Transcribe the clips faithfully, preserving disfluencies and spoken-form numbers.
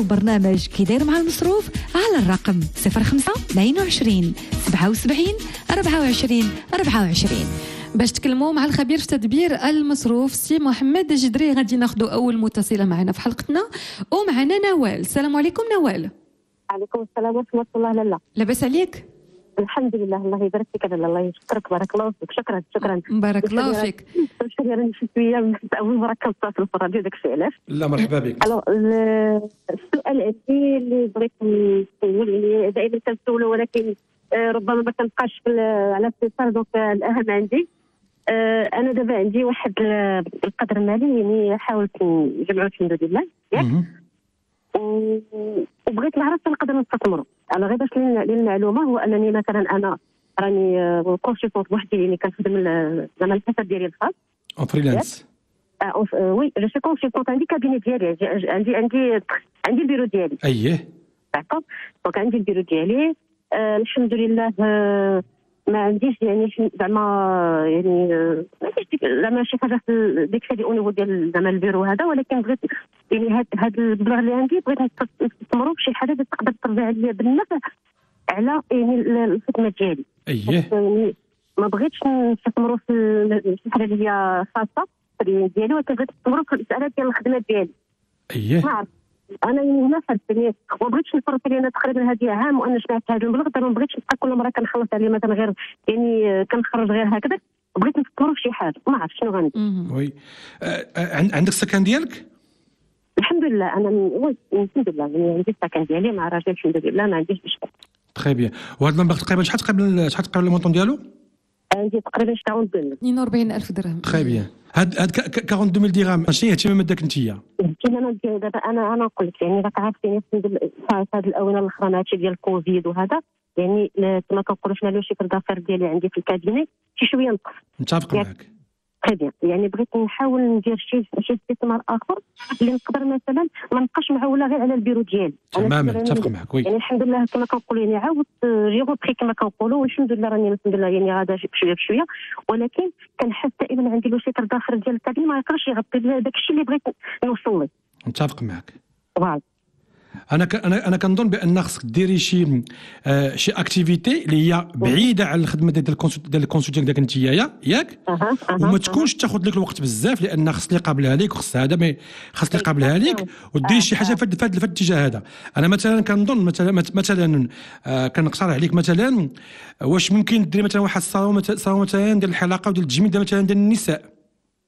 البرنامج كي داير مع المصروف على الرقم صفر خمسة اثنين وعشرين سبعة وسبعين أربعة وعشرين أربعة وعشرين. باش تكلموا مع الخبير في تدبير المصروف سي محمد جدري. غادي ناخذوا اول متصله معنا في حلقتنا ومعنا نوال. السلام عليكم نوال. عليكم السلام ورحمه الله. لالا لاباس عليك؟ الحمد لله. الله يبارك فيك لالا. الله يشكرك. بارك الله فيك. شكرا شكرا. بارك الله فيك. شكرا. راني شي شويه اول مره كنتصل في الراديو داكشي علاش. لا مرحبا بك. الو السؤال عندي اللي بغيت نسول يعني دائما كنسولو ولكن ربما ما كنبقاش على اتصال. دونك الاهم عندي انا دابا عندي واحد القدر مالي يعني حاولت نجمعو الحمد لله ياك وبغيت نعرف نقدر نستثمرو. انا غير باش للمعلومه هو انني مثلا انا راني كونسلتونت بوحدي يعني كنخدم زعما الحساب ديالي الخاص اون فريلانس. اه وي جو سو كونسلتونت. عندي كابيني ديالي عندي عندي عندي البيرو ديالي. اييه داكوغ. دونك عندي البيرو ديالي آه الحمد لله. آه ما عنديش يعني زعما يعني ما عنديش زعما شي حاجه في ديك دي اونيفو ديال زعما البيرو هذا. ولكن بغيت يعني هاد هاد المبلغ اللي عندي بغيت نستثمرو في شي حاجه اللي تقدر ترجع لي بالنفع على يعني الخدمه ديالي. اييه يعني ما بغيتش نستثمرو في شي حاجه اللي هي خاصه ديالي ولكن بغيت نستثمرو في المساله ديال الخدمه ديالي. اييه ما عرفت انا يعني هنا فرتني وما بغيتش نفرط لي انا تقريبا هذه عام وانا جمعت هذا المبلغ. ما بغيتش نبقى كل مره كنخلص عليه مثلا غير يعني كنخرج غير هكذا. بغيت نفكروا في شي حاجه ما عرفتش شنو غندير. وي أه عندك السكن ديالك؟ الحمد لله انا وي الحمد لله يعني عندي السكن ديالي مع راجل الحمد لله ما عنديش مشكل. تري بيان. وهذا المبلغ تقريبا شحال تقريبا شحال تقريبا المونطون ديالو؟ عندي تقريبا اثنين وأربعين ألف درهم. تري بيان. هاد هاد أربعين ألف درهم شنو هي اهتمامات داك نتيا؟ الاهتمامات ديالي دابا انا انا نقول لك يعني راك عارف يعني في هاد الاونه الاخرى هادشي ديال الكوفيد وهذا يعني كما كنقولوا حنا لو شيفر دافير ديالي عندي في الكابيني شي شويه نقص. متفق معك. تري يعني بغيت نحاول ندير شي شي استثمار اخر اللي نقدر مثلا ما نبقاش معوله غير على البيرو ديالي. تماما متفق معك. وي يعني الحمد لله كما كنقولوا يعني عاودت جي غوبري كما كنقولوا والحمد لله راني الحمد لله يعني غادا بشويه بشويه. ولكن كنحس دائما عندي لو شيتر داخل ديال الكابين ما يقدرش يغطي داك الشيء اللي بغيت نوصل له. متفق معك. فوالا انا ك... انا انا كنظن بان خصك ديري شي آه شي اكتيفيتي اللي هي بعيده على الخدمه ديال الكونسلت ديال الكونسلتينغ ديالك نتيا ياك أه. أه. وما تكونش تاخذ لك الوقت بزاف لان خص اللي قابلها لك وخص هذا ما خص اللي قابلها لك وديري شي حاجه في هذا الاتجاه هذا. انا مثلا كنظن مثلا مثلا آه كنقترح عليك مثلا واش ممكن ديري مثلا واحد الصالون صالون مثلا ديال الحلاقه وديال التجميل مثلا ديال النساء.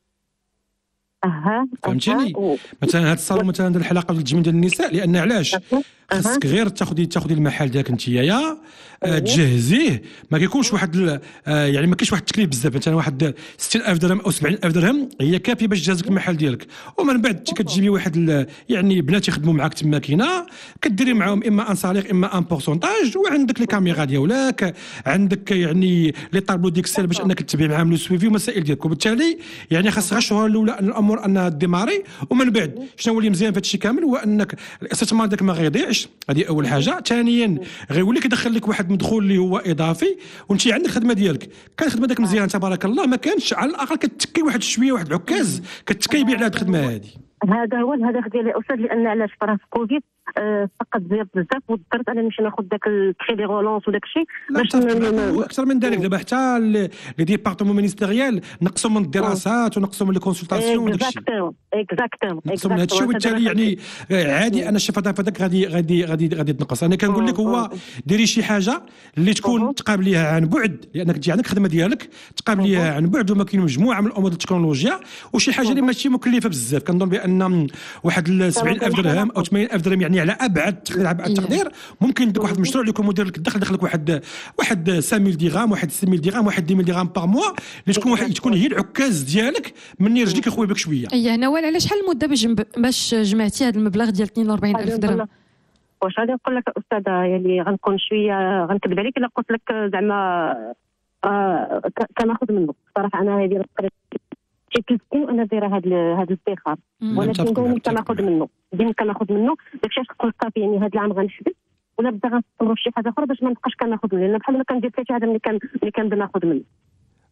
اها فهمتيني مثلا هذا الصالون مثلا ديال الحلاقه ديال التجميل ديال النساء لان علاش خاصك غير تاخذي تاخذي المحل ديالك نتيا آه تجهزيه ما كيكونش واحد آه يعني ما كاينش واحد التكليف بزاف. مثلا واحد ستين ألف درهم او سبعين ألف درهم هي كافيه باش تجهز لك المحل ديالك. ومن بعد كتجيبي واحد يعني بنات يخدموا معاك تما كاينه كديري معاهم اما ان صالير اما ان بورسونتاج وعندك لي كاميرا ديالك عندك يعني لي طابلو ديكسل باش انك تتبع معاهم لو سويفي والمسائل ديالك. وبالتالي يعني خاص غير الشهور الاولى الامور انها ديماري ومن بعد شنو هو اللي مزيان في هذا الشيء كامل هو انك الاستثمار ديالك ما غيضيعش. هذه اول حاجه. ثانيا غيولي كيدخل لك واحد المدخول اللي هو اضافي وانت عندك الخدمه ديالك كان الخدمه ديالك مزيانه تبارك الله ما كانش على الاقل كتكي واحد شويه واحد العكاز كتكي بيع على هذه الخدمه هذه. هذا هو الهدف ديالي استاذ لان علاش فراه في كوفيد أه فقط زياد بزاف واضطريت انا نمشي ناخذ داك الكريدي رولونس وداك الشيء باش اكثر من ذلك. دابا حتى لي ديبارتمون مينيستيريال نقصوا من الدراسات ونقصوا من الكونسلطاسيون وداك الشيء. اكزاكتومون اكزاكتومون نقصوا من هذا الشيء وبالتالي يعني عادي انا شايف هذاك غادي غادي غادي غادي تنقص. انا كنقول لك هو ديري شي حاجه اللي تكون تقابليها عن بعد لانك تجي عندك الخدمه ديالك تقابليها عن بعد وما كاين مجموعه من الامور التكنولوجيا وشي حاجه اللي ماشي مكلفه بزاف. كنظن بان واحد سبعين ألف درهم او ثمانين ألف درهم يعني على ابعد تقدير ابعد تقدير ممكن يديك واحد المشروع اللي يكون مدير لك الدخل دخلك واحد واحد خمسمية درهم واحد ستمية درهم واحد عشرين درهم باغ موا اللي تكون واحد تكون هي العكاز ديالك من رجليك يخوي بك شويه. اييه نوال على شحال المده باش باش جمعتي هذا المبلغ ديال اثنين وأربعين ألف درهم؟ واش غادي نقول لك استاذه يعني غنكون شويه غنكذب عليك الا قلت لك زعما آه كناخذ منه صراحه. انا هذه شي ثلاث سنين وانا دايره هذا هذا الادخار ولكن دائما كناخذ منه دائما كناخذ منه داكشي علاش قلت صافي يعني هذا العام غنحبس ولا بدا غنستمر في شي حاجه اخرى باش ما نبقاش كناخذ منه لان بحال ما كندير حتى شي حاجه ملي كان ملي كنبدا ناخذ منه.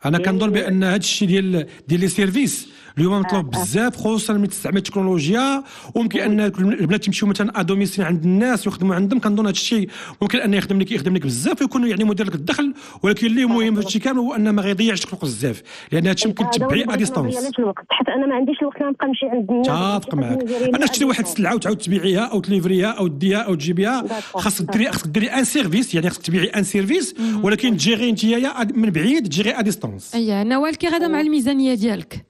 انا كنظن بان هذا الشيء ديال ديال لي سيرفيس اليوم مطلوب بزاف، خصوصا ملي تستعمل التكنولوجيا، وممكن ان البنات يمشيو مثلا ادوميسيل عند الناس ويخدموا عندهم. كنظن هذا الشيء ممكن ان يخدم لك يخدم لك بزاف ويكون يعني مدير لك الدخل، ولكن اللي مهم في هادشي كامل هو ان ما غيضيعش الوقت بزاف، لان هادشي ممكن تبعي ا ديستونس. حتى انا ما عنديش الوقت نبقى نمشي عند الناس. تاتفق معاك. انا شتي واحد السلعه وتعاود تبيعيها او تليفريها او ديها او تجيبيها، خاصك ديري خاصك ديري ان سيرفيس، يعني خاصك تبيعي ان سيرفيس، ولكن تجيري انت من بعيد، تجيري ا ديستونس. اييه نوال، كي غادا مع الميزانيه ديالك؟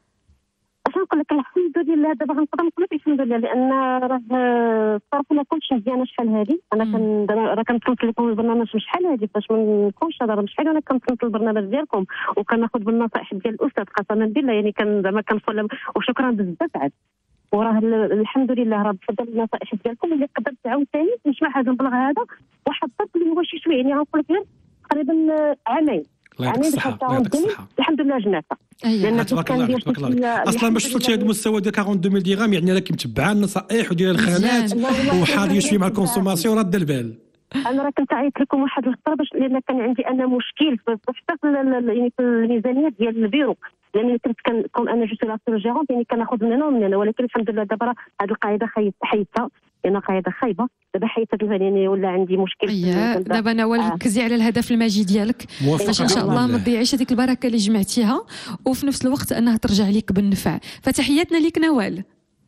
اش نقول لك، الحمد لله دابا غنقدر نقول لك الحمد لله، لان راه الصراحه ما كنتش مزيانه شحال هذه. انا كان راه كنتنط لكم البرنامج شحال هذه فاش ما نكونش هذا راه شحال انا كنتنط البرنامج ديالكم وكناخذ بالنصائح ديال الاستاذ قسما بالله، يعني كان زعما كنقول وشكرا بزاف عاد. وراه الحمد لله راه بفضل النصائح ديالكم اللي قدرت عاوتاني نجمع هذا المبلغ هذا وحطيت اللي هو شي شويه، يعني غنقول لك غير تقريبا عامين. الله يعطيك الصحة، الله يعطيك الصحة. الحمد لله جمعتها. أيوة. تبارك الله تبارك الله. اصلا باش وصلت لهذا المستوى ديال أربعين ألف درهم، يعني راكي متبعه النصائح وديال الخانات وحاضيه شويه مع الكونسوماسيون راد البال. انا راه كنت عيطت لكم واحد الخطره باش لان كان عندي انا مشكل حتى في يعني في الميزانيه ديال البيرو، لان كنت كنكون انا جو سي لا سيرجيرونت، يعني كناخذ من هنا ومن هنا، ولكن الحمد لله دابا راه هذه القاعده حيدتها، لان قاعده خايبه دابا حيدت، يعني ولا عندي مشكل. اييه دابا نوال ركزي على الهدف الماجي ديالك باش ان شاء الله ما تضيعيش هذيك البركه اللي جمعتيها، وفي نفس الوقت انها ترجع لك بالنفع. فتحياتنا ليك نوال.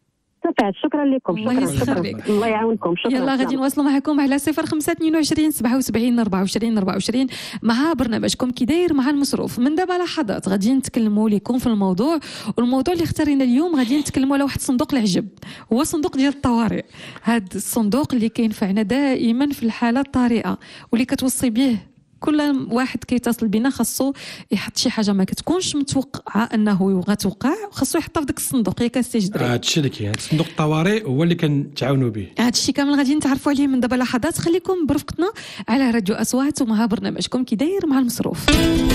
شكرا لكم. شكرا شكرا الله يعاونكم. شكرا. يلا غادي نواصلوا معكم على صفر خمسة اثنين وعشرين سبعة وسبعين أربعة وعشرين أربعة وعشرين مع برنامجكم كي داير مع المصروف. من دابا لحظات غادي نتكلموا لكم في الموضوع، والموضوع اللي اختارينا اليوم غادي نتكلموا على واحد صندوق العجب، هو صندوق ديال الطوارئ. هذا الصندوق اللي كينفعنا دائما في الحالات الطارئه، واللي كتوصي به كل واحد كيتصل بنا خاصو يحط شي حاجه ما كتكونش متوقعه انه غتوقع، خاصو يحطها في داك الصندوق ياك استجدري. هذا الشيء اللي كاين، صندوق الطوارئ هو اللي كنتعاونوا به. هذا الشيء كامل غادي نتعرفوا عليه من دابا لحظات. خليكم برفقتنا على راديو اصوات ومع برنامجكم كي داير مع المصروف.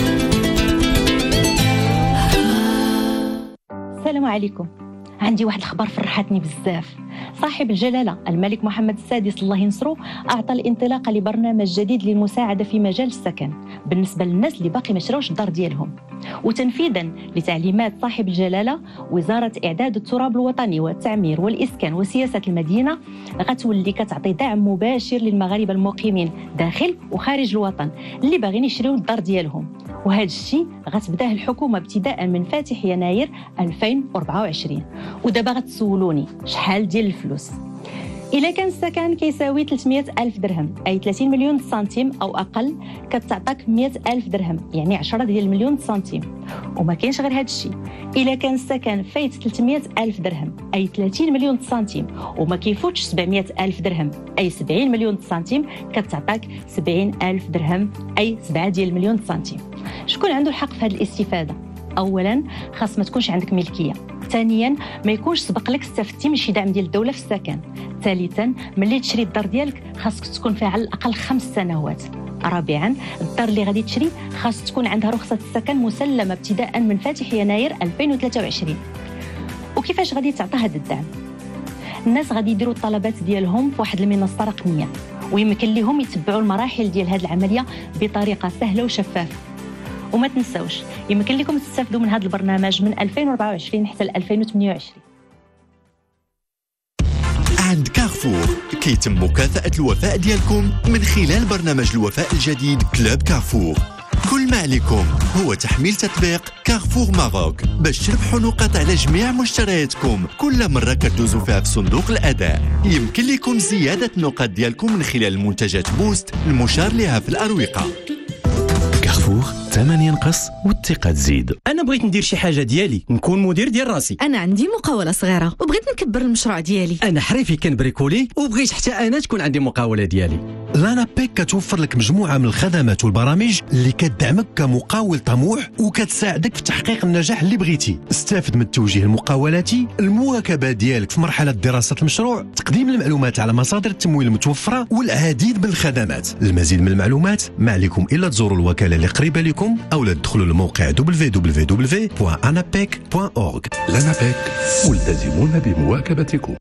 السلام عليكم. عندي واحد الخبر فرحتني بزاف. صاحب الجلالة الملك محمد السادس الله ينصرو أعطى الانطلاق لبرنامج جديد للمساعدة في مجال السكن بالنسبة للناس اللي باقي ما شراوش الدار ديالهم، وتنفيذا لتعليمات صاحب الجلالة وزارة إعداد التراب الوطني والتعمير والإسكان وسياسة المدينة غتولي كتعطي دعم مباشر للمغاربة المقيمين داخل وخارج الوطن اللي باغيين يشريو الدار ديالهم. وهذا الشيء غتبداه الحكومة ابتداء من فاتح يناير ألفين وأربعة وعشرين. ودابا غتسولوني شحال ديال الفلوس؟ إلا كان السكن كيساوي ثلاثمية ألف درهم أي ثلاثين مليون سنتيم أو أقل، كتعطاك مية ألف درهم يعني عشرة ديال المليون سنتيم. وما كاينش غير هذا الشيء، إلا كان السكن فايت ثلاثمية ألف درهم أي ثلاثين مليون سنتيم وما كيفوتش سبعمية ألف درهم أي سبعين مليون سنتيم، كتعطاك سبعين ألف درهم أي سبعة ديال المليون سنتيم. شكون عنده الحق في هذه الاستفادة؟ أولا خاص ما تكونش عندك ملكية. ثانيا ما يكونش سبق لك استفدتي من شي دعم ديال الدوله في السكن. ثالثا ملي تشري الدار ديالك خاصك تكون فيها على الاقل خمس سنوات. رابعا الدار اللي غادي تشري خاص تكون عندها رخصه السكن مسلمه ابتداء من فاتح يناير ألفين وثلاثة وعشرين. وكيفاش غادي تعطى هذا الدعم؟ الناس غادي يديروا الطلبات ديالهم في واحد المنصه رقميه، ويمكن لهم يتبعوا المراحل ديال هذه العمليه بطريقه سهله وشفافه. وما تنساوش يمكن لكم تستافدوا من هذا البرنامج من ألفين وأربعة وعشرين حتى ل ألفين وثمانية وعشرين. عند كارفور كيتم مكافأة الوفاء ديالكم من خلال برنامج الوفاء الجديد كلوب كارفور. كل ما عليكم هو تحميل تطبيق كارفور ماروك باش تربحوا نقاط على جميع مشترياتكم كل مرة كتدوزوا فيها في صندوق الأداء. يمكن لكم زيادة النقاط ديالكم من خلال منتجات بوست المشار لها في الأروقة. كارفور، الثمن ينقص والثقة تزيد. أنا بغيت ندير شي حاجة ديالي، نكون مدير ديال راسي. أنا عندي مقاولة صغيرة وبغيت نكبر المشروع ديالي. أنا حريفي كنبريكولي وبغيت حتى أنا تكون عندي مقاولة ديالي. لانا بيك كتوفر لك مجموعة من الخدمات والبرامج اللي كتدعمك كمقاول طموح وكتساعدك في تحقيق النجاح اللي بغيتي. استافد من التوجيه المقاولاتي، المواكبة ديالك في مرحلة دراسة المشروع، تقديم المعلومات على مصادر التمويل المتوفرة والعديد من الخدمات. المزيد من المعلومات ما عليكم إلا تزوروا الوكالة اللي قريبة لكم أو تدخلوا للموقع دبليو دبليو دبليو دوت أنابيك دوت أورغ. لانابيك ملتزمون بمواكبتكم.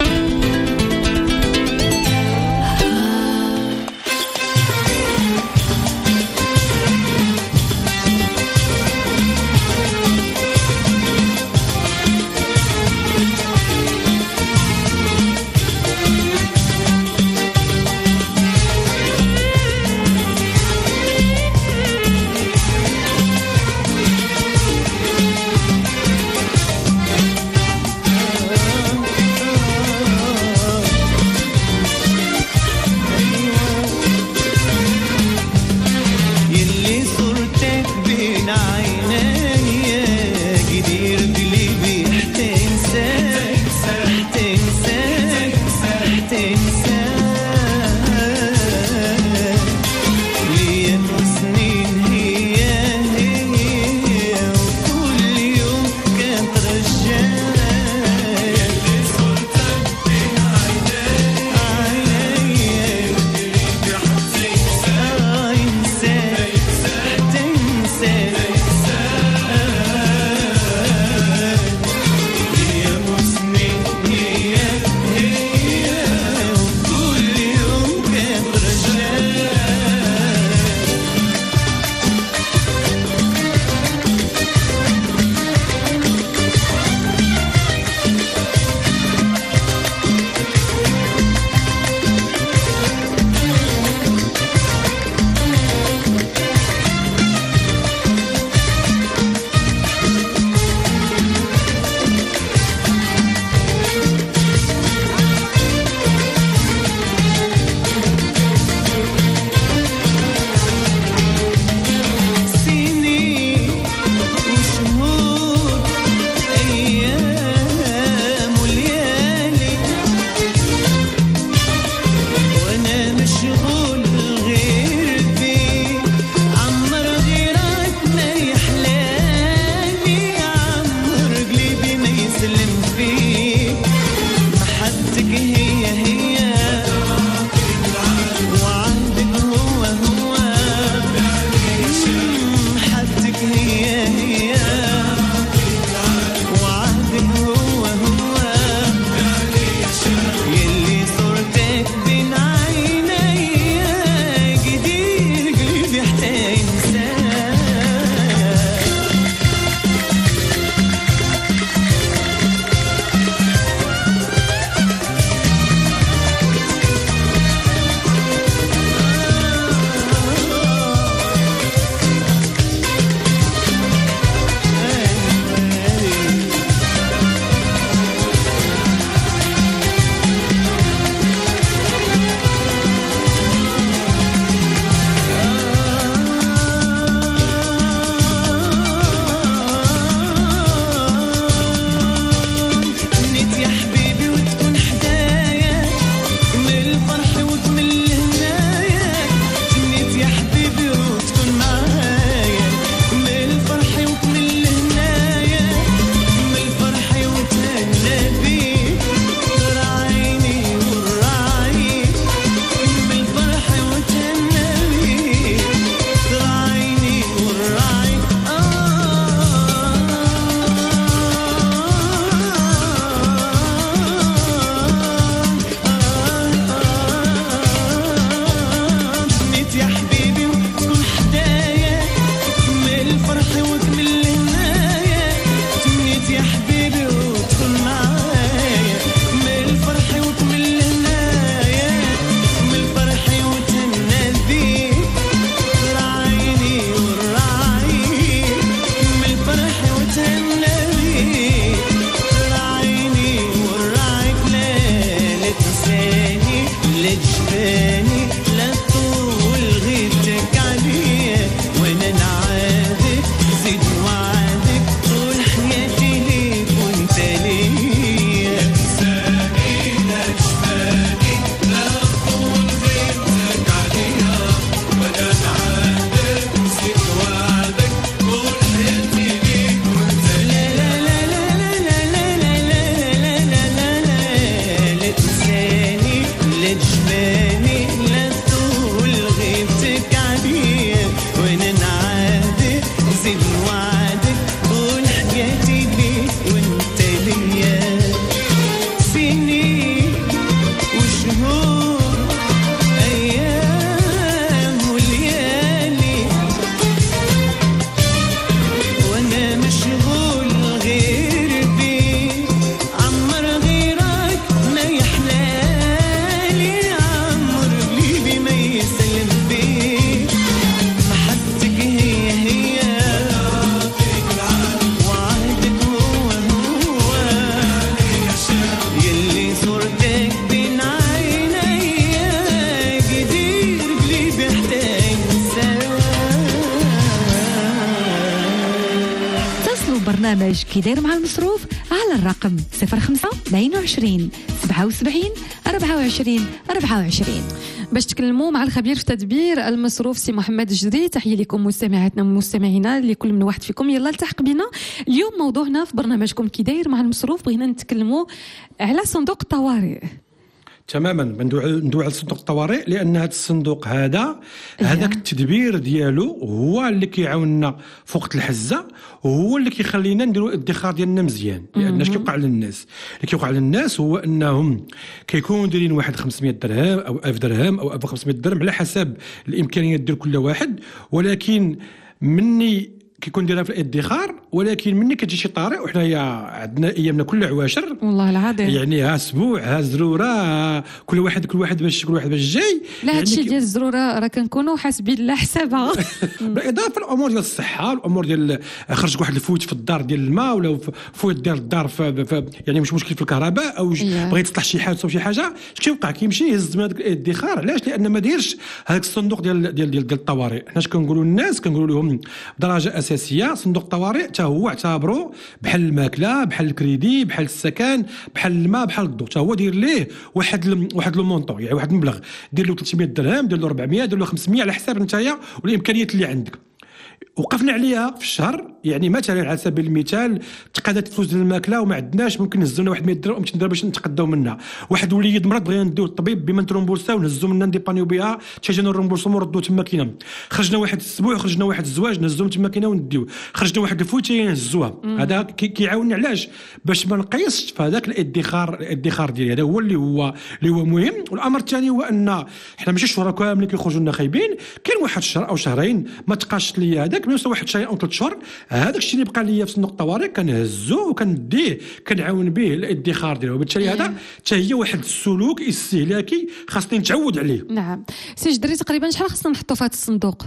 تواصلوا برنامج كي داير مع المصروف على الرقم صفر خمسة اثنين وعشرين سبعة وسبعين أربعة وعشرين أربعة وعشرين باش تكلموا مع الخبير في تدبير المصروف سي محمد الجدري. تحية لكم مستمعاتنا ومستمعينا اللي كل من واحد فيكم يلا التحق بنا. اليوم موضوعنا في برنامجكم كي داير مع المصروف بغينا نتكلموا على صندوق الطوارئ. تماما ندوي على صندوق الطوارئ لان هذا الصندوق هذا هذاك التدبير ديالو هو اللي كيعاوننا في وقت الحزه وهو اللي كيخلينا نديروا الادخار ديالنا مزيان. لان اش كيوقع للناس اللي كيوقع للناس هو انهم كيكونوا دايرين واحد خمسمية درهم او ألف درهم او ألف وخمسمية درهم على حسب الامكانيات ديال كل واحد، ولكن مني كيكون دايرها في الادخار، ولكن مني كتجي شي طارئ وحنايا عندنا ايامنا كل عواشر والله العظيم يعني ها اسبوع ها زروره ها كل واحد كل واحد باش كل واحد باش جاي. لا هادشي يعني ديال الزروره راه كنكونوا حاسبين لا حسابها. بالاضافه للامور ديال الصحه الامور ديال خرج واحد الفويت في الدار ديال الماء ولا فويت ديال الدار يعني مش مشكل في الكهرباء او بغيت تصلح شي حاجه او شي حاجه اش كيوقع كيمشي يهز من هذاك الادخار. علاش؟ لان ما دايرش هذاك الصندوق ديال ديال ديال, ديال الطوارئ. حنا اش كنقولوا للناس كنقولوا لهم بدرجه اساسيه صندوق الطوارئ حتى هو اعتبره بحال الماكله بحال الكريدي بحال السكن بحال الماء بحال الضوء، حتى هو دير ليه واحد ل... واحد لو مونطون يعني واحد المبلغ دير له ثلاثمية درهم دير له أربعمية دير له خمسمية على حساب نتايا والامكانيات اللي عندك. وقفنا عليها في الشهر يعني مثلا على سبيل المثال تقادات فلوس ديال الماكله وما عندناش ممكن نهزوا لنا واحد مية درهم ومشي ندير باش نتقداو منها. واحد وليد مرض بغينا نديو الطبيب بما نترومبورساو نهزوا منها نديبانيو بها حتى جانا نرومبورسمون ردوا تما كاينه. خرجنا واحد الاسبوع خرجنا واحد الزواج نهزوهم تما كاينه ونديو. خرجنا واحد الفويتيه نهزوها. هذا كيعاوننا علاش؟ باش ما نقيسش في هذاك الادخار الادخار ديالي. هذا هو اللي هو اللي هو مهم. والامر الثاني هو ان حنا ماشي الشهور كاملين كيخرجوا لنا خايبين، كاين واحد الشهر او شهرين ما تقاش ليا هذاك بيوصل واحد شهر او ثلاث شهور. هذاك الشيء اللي بقى ليا في صندوق الطوارئ كنهزو وكنديه كنعاون به الادخار ديالو. وبالتالي هذا حتى هي واحد السلوك استهلاكي خاصني نتعود عليه. نعم سي جدري تقريبا شحال خاصنا نحطوا في هذا الصندوق؟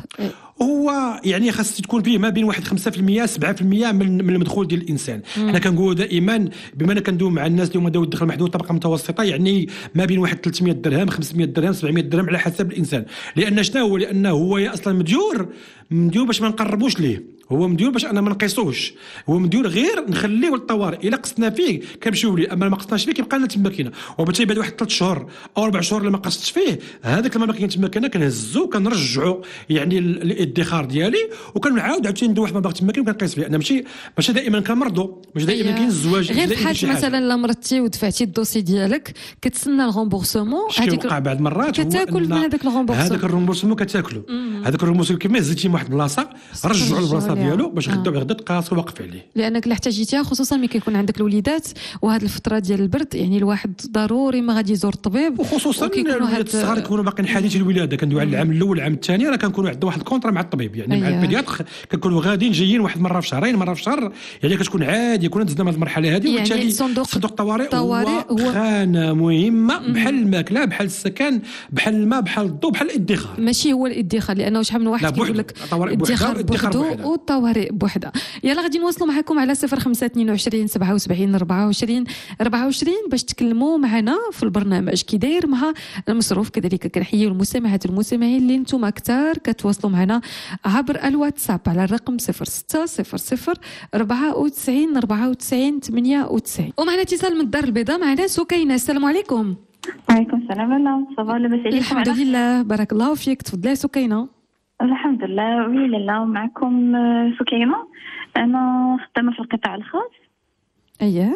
هو يعني خاص تكون فيه ما بين واحد خمسة بالمية سبعة بالمية من من المدخول ديال الانسان. حنا كنقولوا دائما بما انا كندوي مع الناس اللي هما داو الدخل المحدود طبقه متوسطه يعني ما بين واحد ثلاثمية درهم خمسمية درهم سبعمية درهم على حسب الانسان. لان شنو هو؟ لانه هو اصلا مديور مديور باش ما نقربوش ليه، هو مديور باش انا ما نقيسوش، هو مديور غير نخليه للطوارئ. الا قصنا فيه كنمشيو ليه، اما ما قصناش فيه كيبقى لنا تما كاينه. وبالتالي بعد واحد ثلاث شهور او اربع شهور لما قصتش فيه هذاك المبلغ كاين تما كاينه كنهزو كنرجعوا يعني الادخار ديالي وكنعاود عاوتاني ندير واحد المبلغ تما كاين وكنقيس فيه. انا ماشي ماشي دائما كنمرضوا ماشي دائما كاين الزواج غير بحال مثلا لا مرضتي ودفعتي الدوسي ديالك كتسنى الغومبورسمون هذيك كيوقع بعض المرات كتاكل من هذاك الغومبورسمون. هذاك الغومبورسمون كتاكلو هذاك الغومبورسمون كيما هزيتي من واحد البلاصه رجعوا البلاصه ديالو باش غدا غدا تقاس ووقف عليه. لانك اللي احتاجيتيها خصوصا ملي كيكون عندك الوليدات وهذه الفتره ديال البرد يعني الواحد ضروري ما غادي يزور الطبيب. وخصوصا الوليدات الصغار كيكونوا باقيين حديثي الولاده كندوي على العام الاول العام الثاني راه كنكونوا عندنا واحد الكونطرا مع الطبيب يعني أيه. مع البيدياتر كنكونوا غاديين جايين واحد مره في شهرين مره في شهر يعني كتكون عادي كنا دزنا هذه المرحله هذه. وبالتالي يعني صندوق الطوارئ هو, هو خانه مهمه بحال الماكله بحال السكن بحال الماء بحال الضوء بحال الادخار. ماشي هو الادخار لانه شحال من واحد كيقول لك الادخار بوحده والطوارئ بوحده. يلا غادي نواصلوا معكم على صفر خمسة اثنين وعشرين سبعة وسبعين أربعة وعشرين أربعة وعشرين باش تكلموا معنا في البرنامج كي داير مع المصروف. كذلك كنحييو المستمعات والمستمعين اللي نتوما كثار كتواصلوا معنا عبر الواتساب على الرقم صفر ستة صفر صفر أربعة وتسعين أربعة وتسعين ثمانية وتسعين. ومعنا اتصال من الدار البيضاء معنا سكينه. السلام عليكم. وعليكم السلام. لا صباح لاباس عليكم؟ الحمد لله بارك الله فيك. تفضلي سكينه. الحمد لله. وي لاله معكم سكينه. انا خدامه في القطاع الخاص. اييه.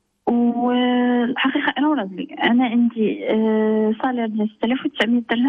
والحقيقه انا وراجلي انا عندي صالير ديال ستة آلاف وتسعمية درهم.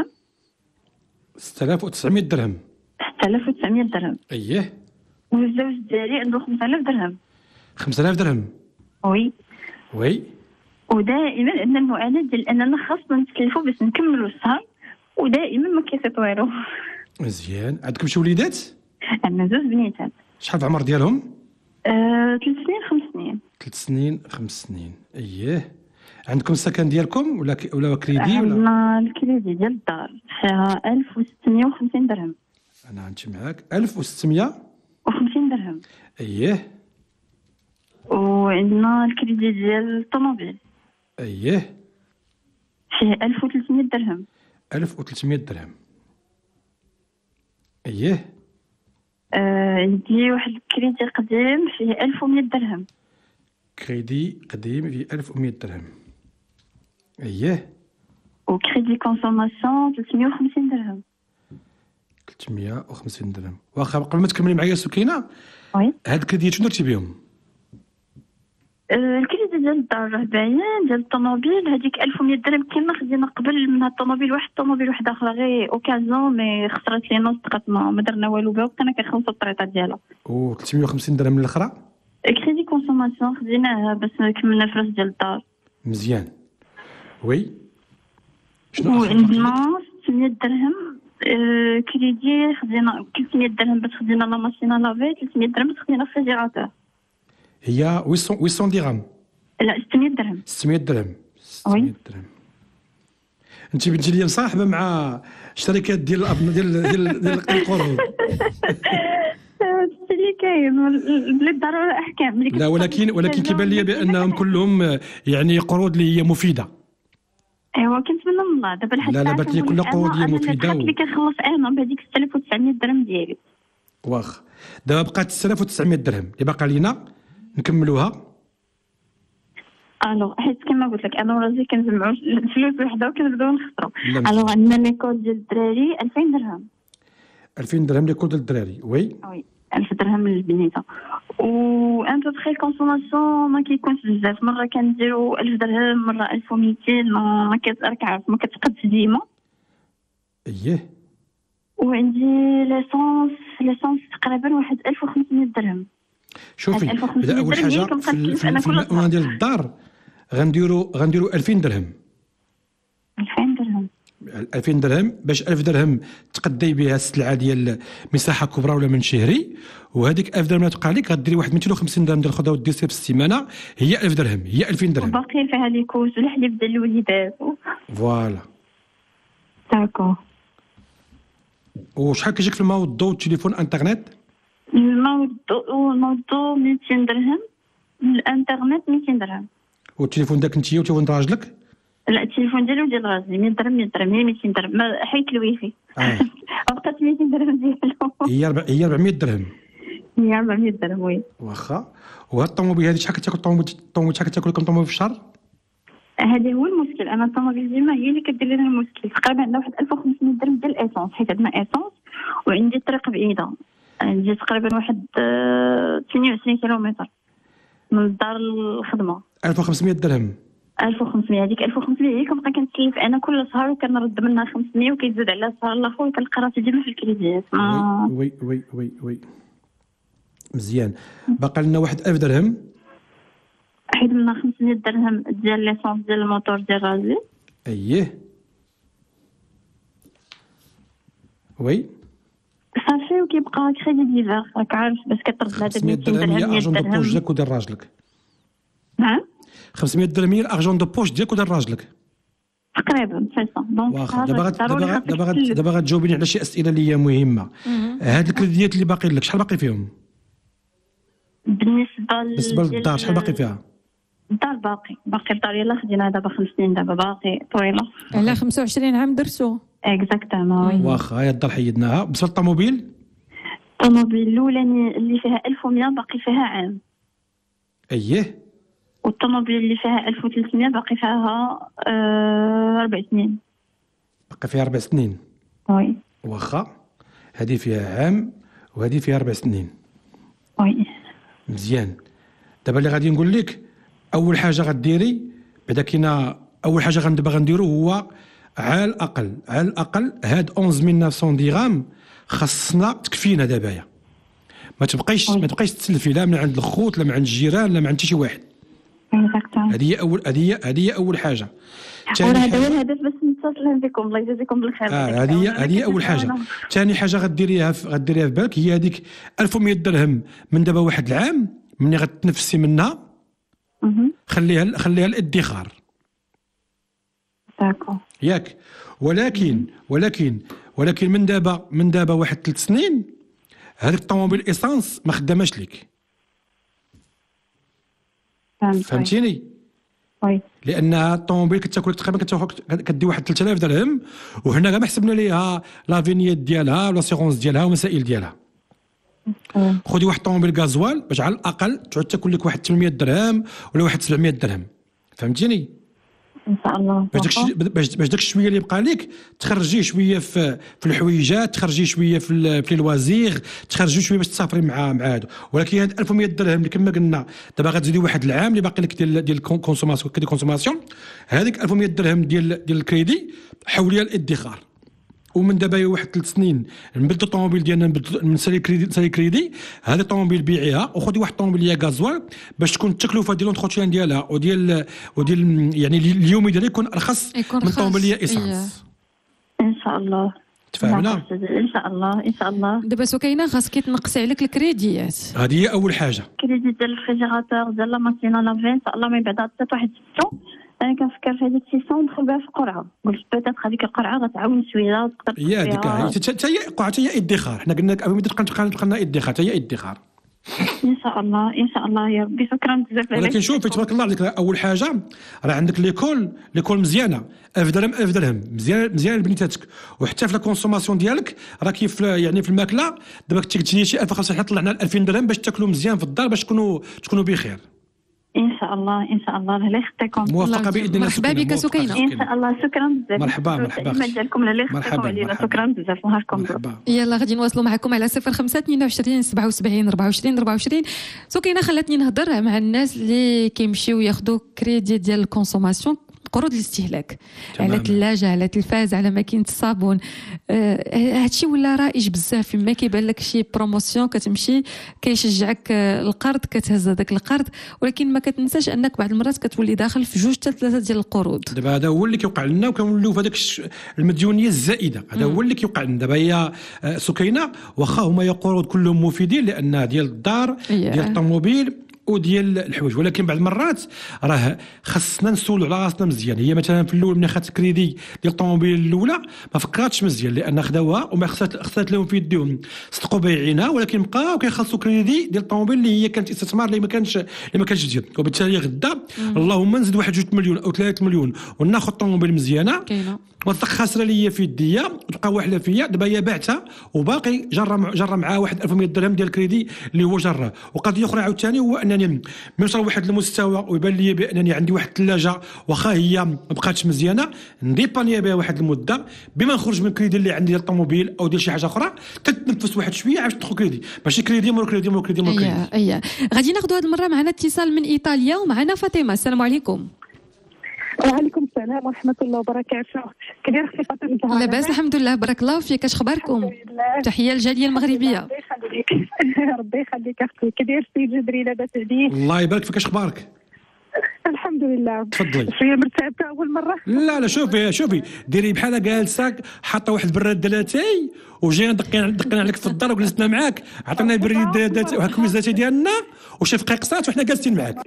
ستة آلاف وتسعمية درهم. ستة آلاف وتسعمية درهم. اييه. والزوج ديالي عنده خمسة آلاف درهم. خمسة آلاف درهم. وي. وي. ودائما عندنا المعاناه ديال اننا خاصنا نتكلفوا باش نكملوا الشهر ودائما ما كيسيطويرو. مزيان. عندكم شي وليدات؟ عندنا زوج بنيتات. شحال في العمر ديالهم؟ أه، ثلاث سنين خمس سنين. ثلاث سنين خمس سنين. اييه. عندكم السكن ديالكم ولا ك... ولا كريدي ولا؟ عندنا الكريدي ديال الدار فيها ألف وستمية وخمسين درهم. انا عندي معاك ألف وستمية وخمسين درهم. اييه. وعندنا الكريدي ديال الطوموبيل. اييه. فيه ألف وثلاثمية درهم. ألف وثلاثمية درهم. اييه. آه عندي واحد الكريدي قديم فيه ألف ومية درهم. كريدي قديم فيه ألف ومية درهم. اييه. وكريدي كونسوماسيون ثلاثمية وخمسين درهم. ثلاثمية وخمسين درهم. واخا قبل ما تكملي معايا سكينه، وي هاد الكريديات شنو درتي بهم؟ آه الكريدي ديال الدار راه باين، ديال الطوموبيل هذيك ألف ومية درهم كنا خدينا قبل من هاد الطوموبيل واحد الطوموبيل واحد اخرى غير اوكازيون مي خسرت لينا وصدقت ما ما درنا والو بها وبقينا كنخلصوا الطريطه ديالها. و ثلاثمية وخمسين درهم الاخرى كريدي كونسوماسيون خديناها باش كملنا فلوس ديال الدار. مزيان. وي شنو وعندنا ستمية درهم آه كريدي خدينا ثلاثمية درهم باش خدينا لا ماشينه لافي، ثلاثمية درهم باش خدينا فريجيراتور. هي ثمانمية درهم. لا ستمية درهم. ستمية درهم. ستمية درهم. انت بنتي لي مصاحبه مع شركات ديال الأب... ديال ديال ديال القروض. اللي كاين البلاد ضروري احكام. لا ولكن ولكن كيبان لي بانهم كلهم يعني قروض اللي هي مفيده. ايوا كنتمنى من الله دابا لحد لا لا بات لي كل قروض هي مفيده. اللي كنخلص انا بهذيك ستة آلاف وتسعمية درهم ديالي. واخ دابا بقات ستة آلاف وتسعمية درهم اللي باقا لينا نكملوها. الو حيت كما قلت لك انا وراسي كنجمعوا الفلوس وحده وكنبداو نخسروا. الو عندنا ليكول ديال الدراري ألفين درهم. ألفين درهم ليكول ديال الدراري. وي وي ألف درهم للبنيته. و ان تو بري الكونسوماسيون ما كيكونش بزاف، مره كنديروا ألف درهم مره ألف ومئتين ما ما كتراك عارف ما كتقدش ديما. اييه. وعندي ليسونس ليسونس تقريبا واحد ألف وخمسمية درهم. شوفي بدا اول حاجه في, في, في المؤونه ديال الدار غنديروا غنديروا ألفين درهم. ألفين درهم. ألفين درهم باش ألف درهم تقدي بها السلعه ديال مساحه كبرى ولا من شهري، وهذيك ألف درهم اللي تبقى لك غديري واحد مئتين وخمسين درهم ديال الخضره والديسير في السيمانه، هي ألف درهم، هي ألفين درهم. باقي فيها لي كوس والحليب ديال الوليدات. فوالا داكو. وشحال كيجيك في الماء والضوء والتليفون انترنت؟ الماء والضوء مئتين درهم، الانترنت مئتين درهم. والتليفون داك انت وتليفون راجلك؟ لا التليفون ديالو ديال راسي مية درهم مية درهم هي مئتين درهم حيت الويفي. اه بقات مئتين درهم ديالو. هي ربع... هي أربعمية درهم. هي أربعمية درهم وي. واخا. وهاد الطوموبيل هادي شحال كتاكل الطوموبيل الطوموبيل شحال كتاكل لكم الطوموبيل في الشهر؟ هذا هو المشكل، انا الطوموبيل ديما هي اللي كدير لنا المشكل. تقريبا عندنا واحد ألف وخمسمية درهم ديال الايسونس حيت عندنا ايسونس، وعندي الطريق بعيده عندي تقريبا واحد ثمانية وعشرين كيلومتر من الدار للخدمه. ألف وخمسمية درهم. ألف وخمسمية هذيك ألف وخمسمية هي كنبقى كنتسلف انا كل شهر وكنرد منها خمسمية وكيزيد على الشهر الاخر وكنلقى راسي ديما في الكريديات. ما وي وي وي وي مزيان. باقي لنا واحد ألف درهم حيت منها خمسمية درهم ديال ليسونس ديال الموتور ديال راجلي. اييه وي صافي. وكيبقى كريدي ديفير راك عارف باش كترد هذا مئتين درهم مئة درهم. ارجون دو بوش ديالك وديال راجلك. نعم خمسمية درهم هي الارجون دو بوش ديالك وديال راجلك تقريبا سي سا. دونك واخا دابا دابا دابا دابا غتجاوبيني على شي اسئله اللي هي مهمه. هاد الكريديات اللي باقي لك شحال باقي فيهم؟ بالنسبه بالنسبه للدار شحال باقي فيها؟ الدار باقي باقي الدار يلاه خدينا دابا خمس سنين دابا باقي طويله. على خمسة وعشرين عام درتو. اكزاكتومون. واخا هي الدار حيدناها. بالنسبه للطوموبيل الطوموبيل الاولاني اللي فيها ألف ومية باقي فيها عام. اييه. والطوموبيل اللي فيها ألف وثلاثمية باقي فيها آه أربع سنين. باقي فيها أربع سنين. وي. واخا هذه فيها عام وهذه فيها أربع سنين. وي. مزيان. دابا اللي غادي نقول لك اول حاجه غديري بعدا كاينه اول حاجه غندبا غنديرو هو على الاقل على الاقل هاد أحد عشر تسعمية ديغام خاصنا تكفينا دابايا. ما تبقايش ما تبقايش تسلفي لا من عند الخوت لا من عند الجيران لا من عند شي واحد. هذه هي اول هذه هي هذه هي اول حاجه. هذا هو الهدف باش نتصل بكم الله يجازيكم بالخير. اه هذه هي هذه اول حاجه. ثاني حاجه غديريها غديريها في بالك هي هذيك ألف ومية درهم من دابا واحد العام ملي غتنفسي منها خليها خليها الادخار. داكو. ياك. ولكن ولكن ولكن من دابا من دابا واحد ثلاث سنين هذيك الطوموبيل ايسانس ما خداماش لك. فهمتيني؟ وي. لانها الطوموبيل كتاكل تقريبا كدي واحد ثلاثة آلاف درهم وحنا كاع ما حسبنا ليها لا فينييت ديالها ولا سيغونس ديالها ومسائل ديالها. خذي واحد طوموبيل غازوال باش على الاقل تعود تاكل لك واحد ثمانمية درهم ولا واحد سبعمية درهم، فهمتيني؟ ان شاء الله. باش داك باش باش داك الشويه اللي بقى لك تخرجيه شويه في في الحويجات، تخرجيه شويه في في الوازير، تخرجيه شويه باش تسافري مع مع هادو. ولكن هاد ألف ومية درهم اللي كما قلنا دابا غتزيدي واحد العام اللي باقي لك ديال ديال الكونسوماسيون كريدي كونسوماسيون، هذيك ألف ومية درهم ديال ديال الكريدي حوليها للادخار. ومن دابا واحد ثلاث سنين نبدل الطوموبيل ديالنا من سالي كريدي سالي كريدي، هذه الطوموبيل بيعيها وخذي واحد الطوموبيل اللي هي غازوال باش تكون التكلفه ديال لونتروتيان ديالها وديال وديال يعني اليومي ديالها يكون ارخص من الطوموبيل اللي هي اسانس. ان شاء الله تفاهمنا؟ ان شاء الله ان شاء الله. دابا سكينه خاصك تنقصي عليك الكريديات، هذه هي اول حاجه. كريدي ديال الفريجيراتور ديال لا ماشينه لافين ان شاء الله من بعد عطات واحد ستة. انا كنفكر في هذيك ستة ندخل بها في قرعه، قلت بيتات هذيك القرعه غتعاون شويه وتقدر هي هذيك حتى هي قرعه هي ادخار. حنا قلنا لك قبل ما تبقى تبقى لنا ادخار حتى هي ادخار. ان شاء الله ان شاء الله يا ربي. شكرا بزاف عليك. ولكن شوفي تبارك الله عليك، اول حاجه راه عندك ليكول ليكول مزيانه ألف درهم ألف درهم مزيان مزيان لبنيتاتك، وحتى في لا كونسوماسيون ديالك راه كيف يعني في الماكله دابا تجي شي ألف وخمسمية، حنا طلعنا ألفين درهم باش تاكلوا مزيان في الدار باش تكونوا تكونوا بخير. ان شاء الله ان شاء الله. الله يخطيكم. موفقه باذن الله. مرحبا بك سكينه. ان شاء الله. شكرا بزاف. مرحبا مرحبا. الخدمه ديالكم الله يخطيكم علينا. شكرا بزاف. نهاركم مرحبا. يلا غادي نواصلوا معكم على صفر خمسة اثنين وعشرين سبعة وسبعين أربعة وعشرين أربعة وعشرين. سكينه خلاتني نهضر مع الناس اللي كيمشيو ياخذوا كريدي ديال الكونسوماسيون، قروض الاستهلاك، على ثلاجه على تلفاز على ماكينه الصابون. آه هادشي ولا رائج بزاف، فيما كيبان لك شي بروموسيون كتمشي كيشجعك القرض كتهز هذاك القرض، ولكن ما كتنساش انك بعض المرات كتولي داخل في جوج حتى ثلاثه ديال القروض. دابا هذا هو اللي كيوقع لنا وكنوليو في هذاك المديونيه الزائده، هذا هو اللي كيوقع لنا دابا. هي سكينه واخا هما هي قروض كلهم مفيدين لانها ديال الدار ديال الطوموبيل وديال الحوايج، ولكن بعض المرات راه خصنا نسولوا على راسنا مزيان. هي مثلا في الاول ملي خدت كريدي ديال الطوموبيل الاولى ما فكراتش مزيان لان خداوها وما خصات خصات لهم في يديهم صدقوا بايعينها، ولكن بقاو كيخلصوا كريدي ديال الطوموبيل اللي هي كانت استثمار اللي ما كانش اللي ما كانش مزيان. وبالتالي غدا اللهم نزيد واحد جوج مليون او ثلاثة مليون وناخذ طوموبيل مزيانه وتلقى خاسره اللي هي في يديا وتبقى واحله فيا. دابا هي باعتها وباقي جرى جرى معاه واحد ألف ومية درهم ديال الكريدي اللي هو جرى. وقضيه اخرى عاوتاني هو انني نوصل لواحد المستوى ويبان لي بانني عندي واحد الثلاجه واخا هي ما بقاتش مزيانه نديبانيا بها واحد المده بما نخرج من الكريدي اللي عندي ديال الطوموبيل او ديال شي حاجه اخرى تتنفس واحد شويه عاد تدخل كريدي ماشي كريدي مور كريدي مور كريدي مور كريدي. اييه اييه غادي ناخذوا هذه المره معنا اتصال من ايطاليا ومعنا فاطمه. السلام عليكم. وعليكم السلام ورحمة الله وبركاته. كيداير اختي فاطمة؟ لاباس الحمد لله بارك الله فيك. اش اخباركم؟ تحية للجالية المغربية. ربي يخليك ربي يخليك اختي. كيداير سي جبريل لاباس عليك؟ الله يبارك فيك. اش اخبارك؟ الحمد لله. تفضلي. شويه مرتبكه اول مره. لا لا شوفي شوفي ديري بحال جالسه حاطه واحد البراد دلاتي وجينا دقينا دقينا عليك في الدار وجلسنا معاك عطينا البريد دلاتي وهاك الكويزاتي ديالنا وشي فقيقصات وحنا جالسين معاك.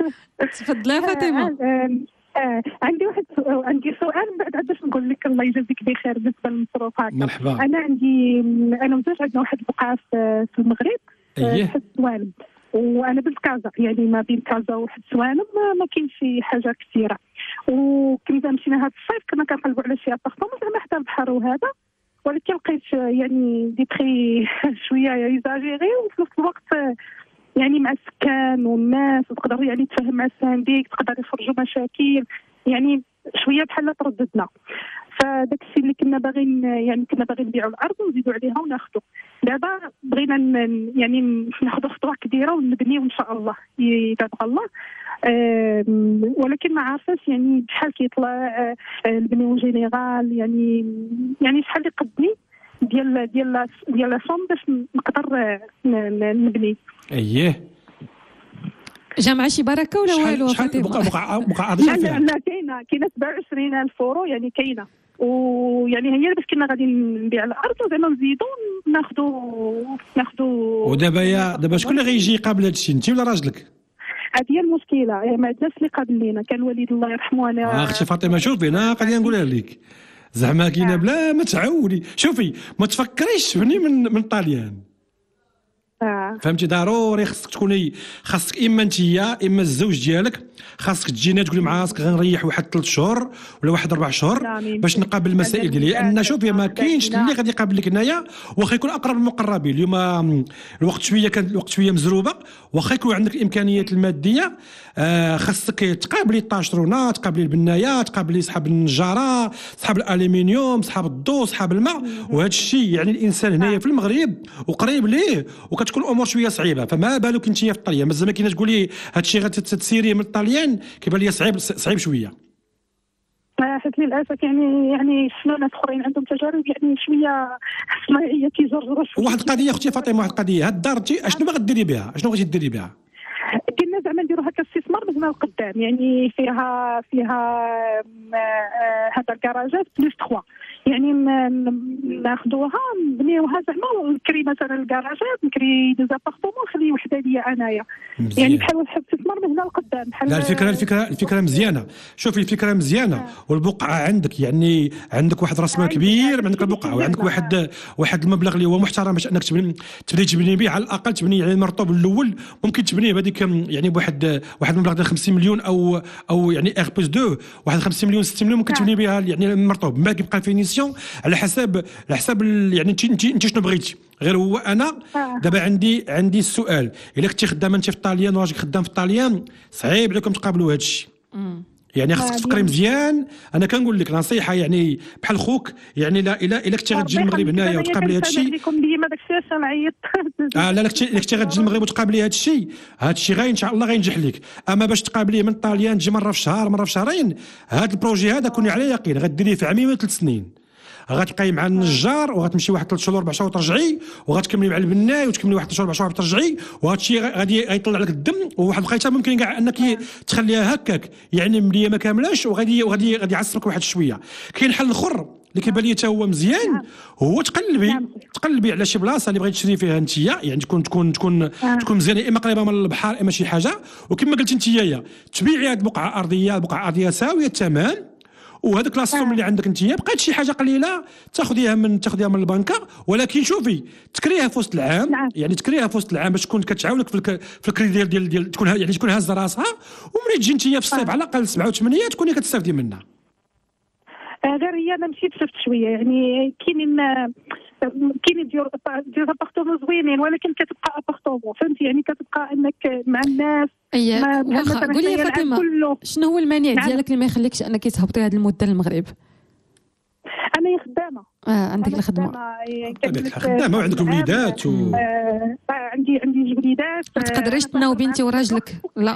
تفضلي فاطمه. آه، عندي واحد سؤال عندي سؤال من بعد عادش نقول لك الله يجازيك بخير بالنسبه للمصروفات. مرحبا. انا عندي انا وزوج عندنا واحد البقعه في المغرب اييه في السوانم وانا بنت كازا يعني ما بين كازا وحد سوانم ما, ما كاينش شي حاجه كثيره. وكنا مشينا هذا الصيف كنا كنقلبوا على شي ابارتمون زعما حدا البحر وهذا ولكن لقيت يعني دي بري شويه ايزاجيري وفي نفس الوقت يعني مع السكان والناس تقدر يعني تفهم مع السانديك تقدر يخرجوا مشاكل يعني شويه بحال ترددنا. فداك الشيء اللي كنا باغيين يعني كنا باغيين نبيعوا الارض ونزيدوا عليها وناخذوا. دابا بغينا يعني ناخذوا خطوه كبيره ونبنيو ان شاء الله اذا بغى الله. أه ولكن ما عارفاش يعني بشحال كيطلع البنيو جينيرال يعني يعني شحال يقدني ديال ديال ديال لاسوم باش نقدر نبني. اييه جامعه شي بركه ولا والو فاطمه؟ بقى بقى بقى لا لا, لا كاينه كاينه سبعة وعشرين ألف يورو يعني كاينه ويعني هي باش كنا غادي نبيع الارض وزعما نزيدوا ناخذوا ناخذوا. ودابا يا دابا شكون اللي غيجي يقابل هذا الشيء انت ولا راجلك؟ هذه هي المشكله ما عندناش اللي قابل لينا كان الوالد الله يرحمه. انا اختي فاطمه شوفي انا غادي نقولها لك زعما كاينه بلا ما تعولي شوفي ما تفكريش تبني من من طاليان. آه. فهمتي ضروري خصك تكوني خاصك اما انت اما الزوج ديالك خاصك تجينا تقولي مع راسك غنريح واحد ثلاث شهور ولا واحد اربع شهور باش نقابل المسائل ديالي، لان شوفي ما كاينش اللي غادي يقابل لك هنايا واخا يكون اقرب المقربين. اليوم الوقت شويه كان الوقت شويه مزروبه، واخا يكون عندك الامكانيات الماديه آه خاصك تقابلي الطاشرونه، تقابلي البنايه، تقابلي صحاب النجاره، صحاب الالومنيوم، صحاب الضوء، صحاب الماء. وهذا الشيء يعني الانسان هنايا في المغرب وقريب ليه وكتكون الامور شويه صعيبه، فما بالك انت في الطليان مازال ما كايناش تقولي هذا الشيء غتسيري من الطليان، كيبان لي صعيب صعيب شويه. حيت للاسف يعني يعني شفنا ناس اخرين عندهم تجارب يعني شويه صناعيه كيجرجروا شويه. واحد القضيه اختي فاطمه، واحد القضيه، هاد الدار اشنو باغي ديري بها؟ اشنو بغيتي ديري بها؟ كنا زعما نديروا هكا استثمار من هنا لقدام، يعني فيها فيها هذا الكراجات بليس ثلاثة، يعني ناخذوها نبنيوها زعما ونكري مثلا الكراجات، نكري دي زابارتمون نخلي وحده ليا انايا، يعني بحال واحد الاستثمار من هنا لقدام. بحال لا الفكره الفكره الفكره مزيانه، شوفي الفكره مزيانه آه. والبقعه عندك، يعني عندك واحد راس مال كبير، عندك البقعه وعندك واحد واحد المبلغ اللي هو محترم باش انك تبني تبني تبني به على الاقل، تبني يعني المرطوب الاول ممكن تبنيه بهذيك يعني بواحد واحد المبلغ ديال خمسين مليون او او يعني ار بلس اثنين، واحد خمسين مليون ستين مليون ممكن تبني بها يعني المرطوب، ما كيبقى الفينيسيون على حسب على حسب يعني انت انت شنو بغيتي. غير هو انا دابا عندي عندي السؤال، الا كنتي خدامه انت في الطاليان وراجلك خدام في الطاليان صعيب عليكم تقابلوا هذا الشيء، يعني خصك تفكري مزيان. انا كنقول لك نصيحه يعني بحال خوك، يعني لا الا الا كنتي غتجي المغرب هنايا وتقابلي هذا الشيء ديما داكشي علاش نعيط اه لا لا كنتي كنتي غتجي المغرب وتقابلي هذا الشيء، هذا الشيء غير ان شاء الله غينجح لك. اما باش تقابليه من الطاليان تجي مره في الشهر مره في شهرين، هذا البروجي هذا كوني على يقين غديريه في عامين ولا ثلاث سنين، غتبقاي مع النجار وغتمشي واحد ثلاث شهور اربع شهور وترجعي، وغتكملي مع البناي وتكملي واحد ثلاث شهور اربع شهور وترجعي، وهذا الشيء غادي غيطلع لك الدم. وواحد الخيطه ممكن كاع انك تخليها هكاك يعني مليه ما كاملاش، وغادي وغادي غادي يعصبك واحد شويه. كاين حل اخر اللي كيبان لي حتى هو مزيان، هو تقلبي تقلبي على شي بلاصه اللي بغيتي تشري فيها انت، يعني تكون تكون تكون تكون مزيانه، اما قريبه من البحر اما شي حاجه، وكما قلت انت هي تبيعي هذه البقعه ارضيه، البقعه ارضيه ساويه الثمن، وهذاك لاصوم اللي عندك انت بقات شي حاجه قليله تاخذيها من تاخذيها من البنكه، ولكن شوفي تكريها في وسط العام، يعني تكريها في وسط العام باش تكون كتعاونك في الك... في الكريدي ديال ديال, ديال تكون يعني تكون هازه راسها، وملي تجي انت في الصيف على الاقل سبعة وثمانية تكوني كتستافدي منها. غير هي انا مشيت شفت شويه، يعني كاينين كاينين ديال ديال ابارتمون زوينين، ولكن كتبقى ابارتمون فهمتي، يعني كتبقى انك مع الناس. اييه واخا قولي لي فاطمه شنو هو المانع نعم. ديالك اللي ما يخليكش انك تهبطي هذه المده للمغرب؟ انا خدامه. اه عندك الخدمه خدامه وعندك وليدات و... آه عندي عندي وليدات. ما تقدريش تناوبي انت وراجلك؟ لا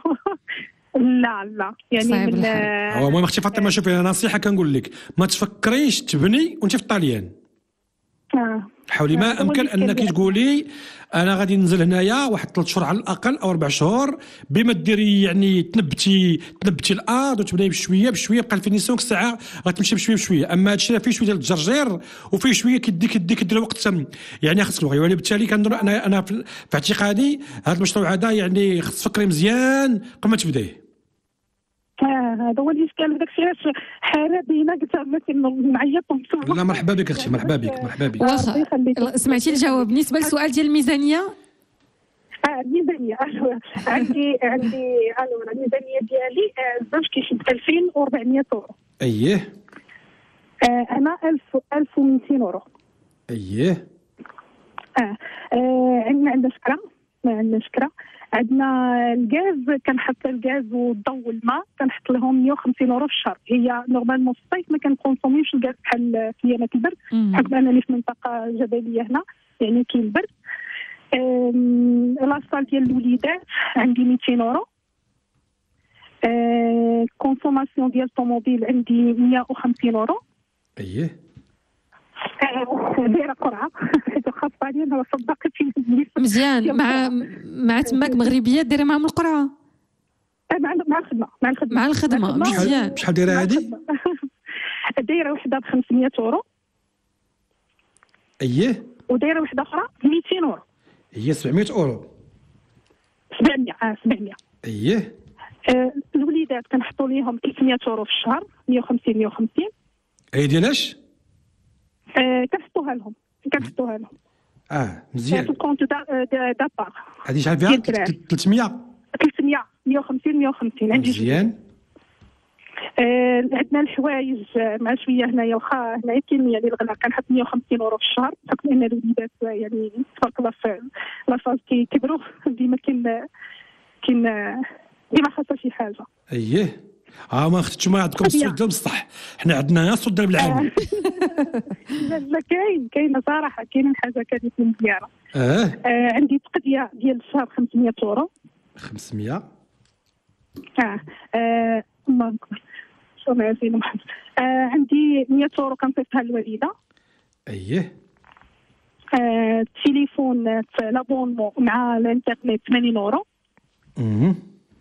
لا لا يعني من هو المهم اختي فاطمه شوفي نصيحه كنقول لك ما تفكريش تبني وانت في الطاليان. اه حاولي ما امكن انك تقولي انا غادي ننزل هنايا واحد ثلاث شهور على الاقل او اربع شهور، بما ديري يعني تنبتي تنبتي الارض وتبني بشويه بشويه، بقى الفينيسيون كساعه غتمشي بشويه بشويه. اما هادشي فيه شويه ديال الجرجير وفيه شويه كدي كدي كدير الوقت يعني خاصك الوغي، وبالتالي كنظن انا انا في اعتقادي هذا المشروع هذا يعني خاص تفكري مزيان قبل ما تبدايه. اه هذا هو الاشكال، داكشي علاش حاله بينا قلت لها نعيط ونصور. لا مرحبا بك اختي، مرحبا بك مرحبا بك. واخا سمعتي الجواب. بالنسبه للسؤال ديال الميزانيه، اه الميزانيه عندي عندي الو الميزانيه ديالي الزوج كيشد ألفين وأربعمية اورو. اييه. آه انا ألف ألف ومئتين اورو. اييه. اه, آه عندنا عندنا شكرا ما عندنا شكرا عندنا الغاز، كنحط الغاز والضوء والماء كنحط لهم مية وخمسين اورو في الشهر. هي نورمالمون في الصيف ما كنكونسوميوش الغاز بحال في ايامات البرد، بحكم انني في منطقه جبليه هنا يعني كاين البرد. لاصال ديال الوليدات عندي مئتين اورو. أه كونسوماسيون ديال الطوموبيل عندي مية وخمسين اورو. اييه. دايره قرعه حيت خاصه عليا انا صدقتي مزيان. مع مع تماك مغربيه ديري معهم القرعه مع مع الخدمه مع الخدمه مع الخدمه مزيان. شحال دايره هذه؟ دايره وحده ب خمسمية اورو. اييه. ودايره وحده اخرى مئتين اورو. هي سبعمية اورو. سبعمية اه سبعمية. اييه. آه الوليدات كنحطوا ليهم ثلاثمية اورو في الشهر، مية وخمسين مية وخمسين. اي ديالاش؟ آه كنحطوها لهم كنحطوها لهم. اه مزيان. في الكونت دابار. هذه شحال فيها؟ ثلاثمية. ثلاثمية مية وخمسين مية وخمسين عندي مزيان. آه عندنا الحوايج مع شويه هنايا، واخا هنايا كاين يعني الغلاء كنحط مية وخمسين اورو في الشهر، بحكم ان الوليدات يعني تبارك الله في لافاز كيكبروا ديما كاين كاين ديما خاصها شي حاجه. اييه اه ما اختي ما عندكم السود بصح، حنا عندنا السود بالعام. لا لا كاين كاينه صراحه، كاين الحاجه كانت مزيانه. اه, آه عندي تقديه ديال الشهر خمسمية اورو. خمسمية اه, آه الله اكبر شو ما سيدي محمد. آه عندي مية اورو كنصيفطها للوالده. اييه. آه التليفون لابونمون مع الانترنت ثمانين اورو. اها.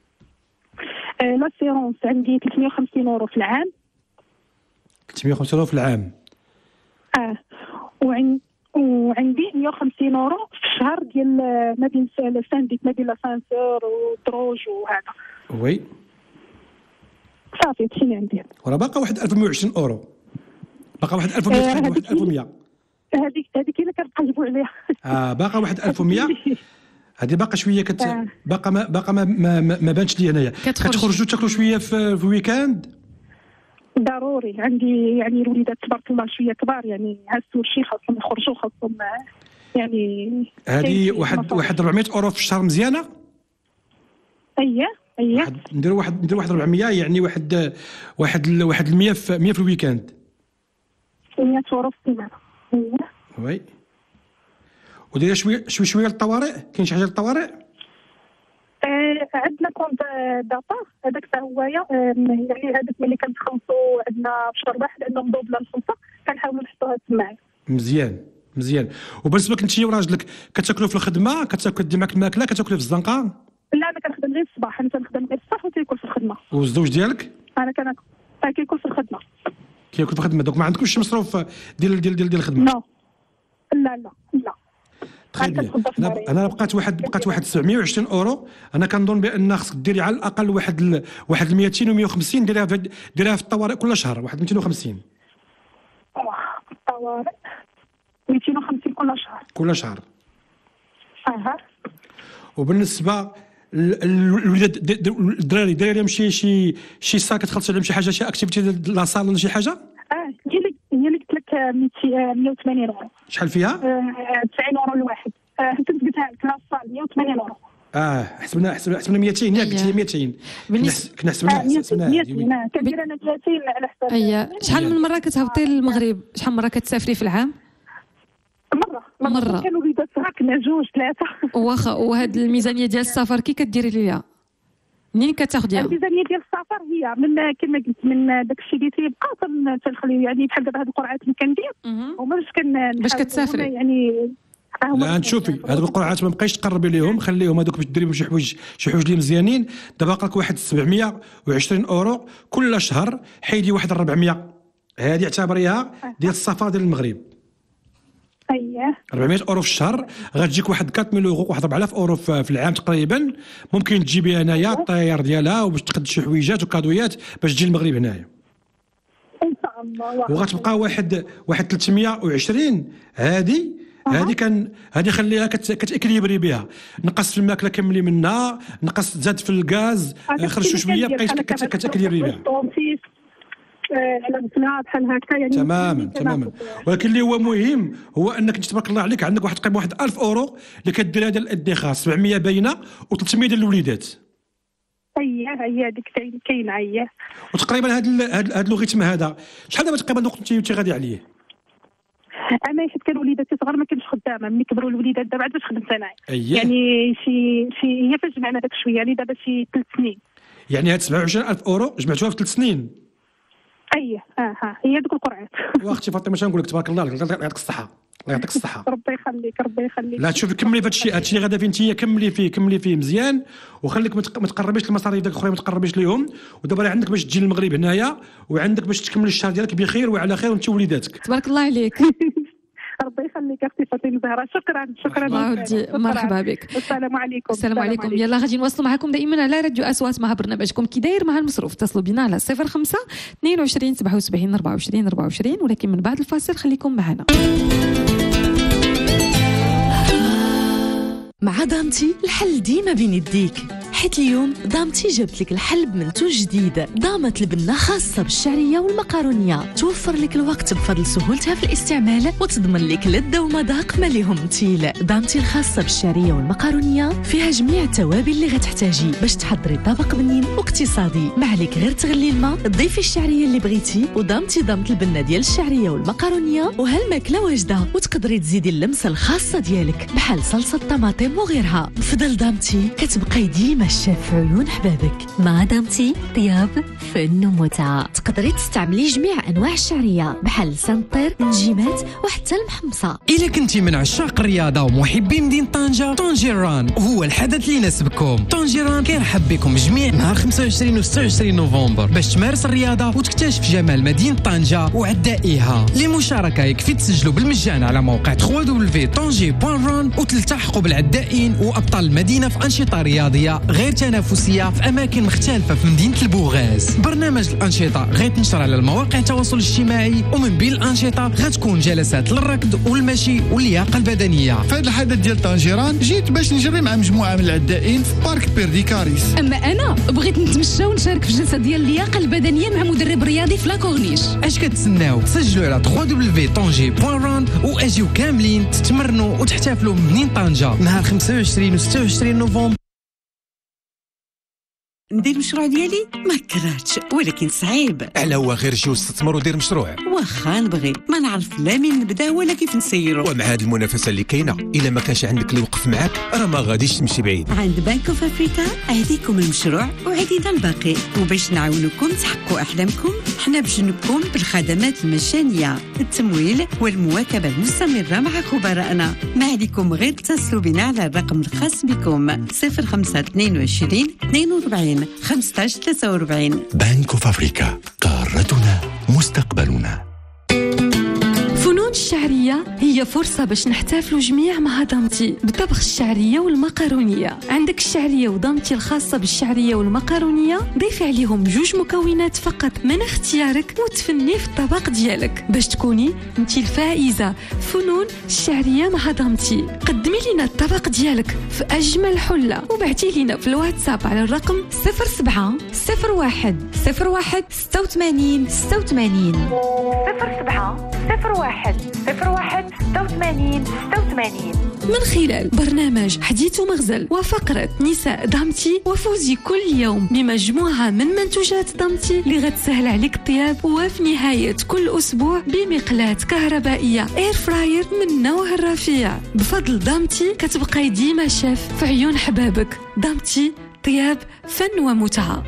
آه لاسيرونس عندي ثلاثمية وخمسين اورو في العام. ثلاثمية وخمسين اورو في العام. اه وعن... وعندي مية وخمسين اورو في الشهر ديال ما بين السانديك ما بين لاسانسور ودروج وهذا. وي صافي هادشي اللي عندي. وراه باقا واحد ألف ومية وعشرين اورو، باقا واحد ألف ومية آه واحد ألف ومية. هذيك هذيك اللي كنقلبوا عليها. اه باقا واحد ألف ومية. هذه باقا شويه كت آه. باقا ما باقا ما ما, ما بانش لي هنايا. كتخرجوا تاكلوا شويه في, في الويكاند؟ ضروري، عندي يعني الوليدات تبارك الله شويه كبار، يعني هاسوا شي خاصهم يخرجوا، خاصهم يعني هذه واحد واحد أربعمية اورو في الشهر مزيانه. اييه اييه نديروا واحد نديروا واحد أربعمية، يعني واحد واحد واحد المية في مية في الويكاند. مية اورو في السيمانه. اييه وي. ودايره شويه شويه شويه للطوارئ، كاين شي حاجه للطوارئ؟ آه عندنا كونت داتا هذاك حتى هو يعني هذاك ملي كنتخلصوا عندنا في شهر واحد عندهم دوبله الخلطه كنحاولوا نحطوها تماك. مزيان مزيان. وبالنسبه لك انت وراجلك كتاكلوا في الخدمه، كتاكل دي معك الماكله كتاكلوا في الزنقه؟ لا انا كنخدم غير الصباح، انا كنخدم غير الصباح وتيكل في الخدمه. والزوج ديالك؟ انا كناكل كيكل في الخدمه. كيكل في الخدمه، دوك ما عندكمش مصروف ديال ديال ديال ديال الخدمه؟ لا لا لا لا. انا انا بقات واحد بقات واحد سبعمية وعشرين اورو. انا كنظن بان خصك ديري على الاقل واحد ال... واحد مئتين و مية وخمسين ديريها في... ديريها في الطوارئ كل شهر، واحد مئتين وخمسين. الطوارئ مئتين وخمسين كل شهر. كل شهر. اها. وبالنسبه الولاد الدراري داير لهم شي شي شي ساعه كتخلصوا عليهم شي حاجه، شي اكتيفيتي لا صال ولا شي حاجه؟ اه هي اللي هي اللي قلت لك مية وثمانين اورو. شحال فيها؟ تسعين اورو الواحد. حتى قلتها لك لا صال مية وثمانين اورو. اه حسبنا حسبنا حسبنا مئتين، ياك قلت لي مئتين. كنا حسبنا حسبنا مئتين كندير انا ثلاثين على حساب. اييه. شحال من مره كتهبطي للمغرب؟ شحال من مره كتسافري في العام؟ مره مره. كانوا وليدات صغار كنا جوج ثلاثه. واخا. وهاد الميزانيه ديال السفر كي كديري ليها؟ منين كتاخديها؟ الميزانيه ديال السفر هي من كما قلت من داك الشيء اللي تيبقى تنخليو، يعني بحال دابا هاد القرعات اللي كندير وما باش كن باش كتسافري يعني. لا نشوفي هذوك القرعات ما بقيتش تقربي ليهم، خليهم هذوك باش ديري شي حوايج شي حوايج اللي مزيانين. دابا باقي لك واحد سبعمية وعشرين اورو كل شهر، حيدي واحد أربعمية، هذه اعتبريها ديال السفر ديال المغرب. اييه. أربعمية اورو في الشهر غتجيك واحد أربعة آلاف اورو، واحد أربعة آلاف اورو في العام تقريبا. ممكن تجيبي هنايا الطيار ديالها وباش تقد شي حويجات وكادويات باش تجي المغرب هنايا. ان شاء الله. وغتبقى واحد واحد ثلاثمية وعشرين. هذه هذه كان هذه خليها كتاكليبري بها، نقص في الماكله كملي منها، نقص زاد في الغاز، خرج شويه بقيت كتاكليبري بها. على بسنا بحال هكا يعني. تماما تماما. ولكن اللي هو مهم هو انك انت تبارك الله عليك عندك واحد تقريبا واحد ألف اورو اللي كديرها ديال الادخار، سبعمية باينه و300 ديال الوليدات. اييه هي هذيك كاينه. اييه. وتقريبا هذا هذا اللوغيتم هذا شحال دابا تقريبا وقت انت غادي عليه؟ انا حيت كانوا وليداتي صغار ما كنتش خدامه، ملي كبروا الوليدات دابا عاد باش خدمت انا. أيه. يعني شي شي هي فاش جمعنا داك شويه، يعني دابا شي ثلاث سنين. يعني هاد سبعة وعشرين ألف اورو جمعتوها في ثلاث سنين. اييه اه ها هي دوك القرعات. واختي فاطمه شنو نقول لك، تبارك الله الله يعطيك الصحه، الله يعطيك الصحه. ربي يخليك ربي يخليك. لا تشوفي كملي في هذا الشيء، هذا الشيء غادا فيه انت كملي فيه كملي فيه مزيان، وخليك ما تقربيش المصاريف داك الاخرين ما تقربيش ليهم. ودابا عندك باش تجي للمغرب هنايا، وعندك باش تكمل الشهر ديالك بخير وعلى خير وانت وليداتك. تبارك الله عليك. ربي يخليك اختي فاطمه زهره. شكرا شكرا. مرحبا بك. السلام عليكم. السلام عليكم. يلا غادي نواصلوا معكم دائما على راديو اصوات مع برنامجكم كي داير مع المصروف. اتصلوا بنا على صفر خمسة اثنين وعشرين سبعة وسبعين أربعة وعشرين أربعة وعشرين، ولكن من بعد الفاصل خليكم معنا. مع دانتي الحل ديما بين يديك، حيت اليوم دامتي جابت لك الحل بمنتوج جديد، دامة البنة خاصة بالشعرية والمقارونية، توفر لك الوقت بفضل سهولتها في الاستعمال وتضمن لك لذة ومذاق ما ليهم مثيل. دامتي الخاصة بالشعرية والمقارونية فيها جميع التوابل اللي غتحتاجي باش تحضري طبق بنين واقتصادي. ما عليك غير تغلي الماء، تضيفي الشعرية اللي بغيتي، ودامتي دامة البنة ديال الشعرية والمقارونية، وهالماكلة واجدة. وتقدري تزيدي اللمسة الخاصة ديالك بحال صلصة طماطم وغيرها. بفضل دامتي كتبقاي ديما الشاف في عيون حبابك. مع دامتي طياب فن ومتعة. تقدري تستعملي جميع انواع الشعرية بحال سنطير، النجيمات وحتى المحمصة. إلا كنتي من عشاق الرياضة ومحبي مدينة طنجة، طنجيران هو الحدث اللي يناسبكم. طنجيران كيرحب بكم جميع نهار خمسة وعشرين و ستة وعشرين نوفمبر باش تمارس الرياضة وتكتشف جمال مدينة طنجة وعدائها. لمشاركة يكفي تسجلوا بالمجان على موقع دبليو دبليو دبليو دوت طنجي دوت ران وتلتحقوا بالعدائين وأبطال المدينة في أنشطة رياضية غير تنافسية في أماكن مختلفة في مدينة البوغاز. برنامج الأنشطة غيتنشر على المواقع التواصل الاجتماعي، ومن بين الأنشطة غتكون جلسات للركض والمشي واللياقة البدنية. في هذا الحدث ديال طنجيران جيت باش نجري مع مجموعة من العدائين في بارك بيرديكاريس. أما أنا بغيت نتمشى ونشارك في جلسة ديال اللياقة البدنية مع مدرب رياضي في لاكورنيش. اش كتسناو؟ سجلوا على دبليو دبليو دبليو دوت طنجي دوت ران واجيو كاملين تتمرنوا وتحتفلوا من مدينة طنجة نهار خمسة وعشرين و ستة وعشرين نوفمبر. ندير المشروع ديالي ما كرهتش، ولكن صعيب. على هو غير جي واستثمر ودير مشروع. واخا نبغي ما نعرف لا من نبدا ولا كيف نسيرو. ومع هذه المنافسه اللي كاينه الا ما كانش عندك اللي يوقف معاك راه ما غاديش تمشي بعيد. عند بنك اوف افريكا عيديكم المشروع وعيدينا الباقي، وباش نعاونكم تحققوا احلامكم حنا بجنبكم بالخدمات المجانيه، التمويل والمواكبه المستمره مع خبرائنا. ما عليكم غير اتصلوا بنا على الرقم الخاص بكم صفر خمسة اثنين وعشرين اثنين وأربعين خمسة عشر ثلاثة وأربعين. بنك اوف افريكا، قارتنا مستقبلنا. فنون الشعرية هي فرصة باش نحتفلوا جميع مع دامتي بطبخ الشعرية والمقارونية. عندك الشعرية ودامتي الخاصة بالشعرية والمقارونية، ضيفي عليهم جوج مكونات فقط من اختيارك وتفني في الطبق ديالك باش تكوني انتي الفائزة. فنون الشعرية مع دامتي. قدمي لنا الطبق ديالك في أجمل حلة وبعتي لنا في الواتساب على الرقم صفر سبعة صفر واحد صفر واحد ستة وثمانين ستة وثمانين صفر سبعة صفر واحد صفر واحد ستة وثمانين ستة وثمانين. من خلال برنامج حديث ومغزل وفقرة نساء دامتي، وفوزي كل يوم بمجموعة من منتوجات دامتي اللي غتسهل عليك الطياب، وفي نهاية كل أسبوع بمقلاة كهربائية اير فراير من نوع الرفيع. بفضل دامتي كتبقاي ديما شاف في عيون حبابك. دامتي طياب فن ومتعة.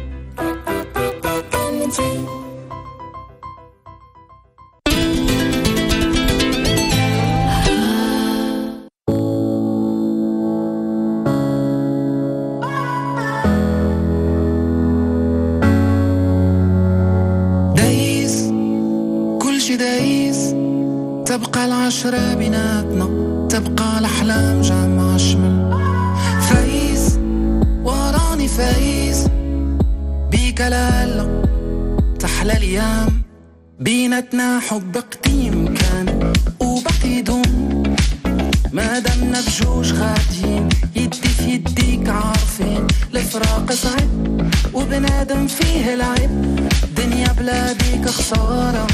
تبقى العشرة بيناتنا، تبقى الأحلام جامعة شمل. فايز وراني فايز بيك لالا، تحلى الأيام بيناتنا، حب قديم كان وبقي يدوم. ما دامنا بجوج غاديين يدي في يديك، عارفين الفراق صعب وبنادم فيه العيب. دنيا بلا بيك خسارة،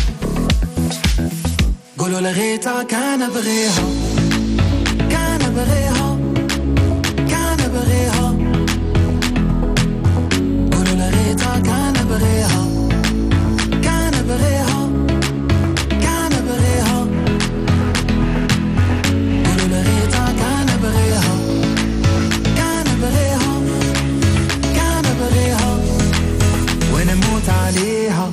قولوا لغيتها كان بغيها، كان بغيها، كان بغيها. قولوا لغيتها كان بغيها، كان بغيها، كان بغيها. قولوا لغيتها كان بغيها، كان بغيها، كان بغيها. وانا موت عليها.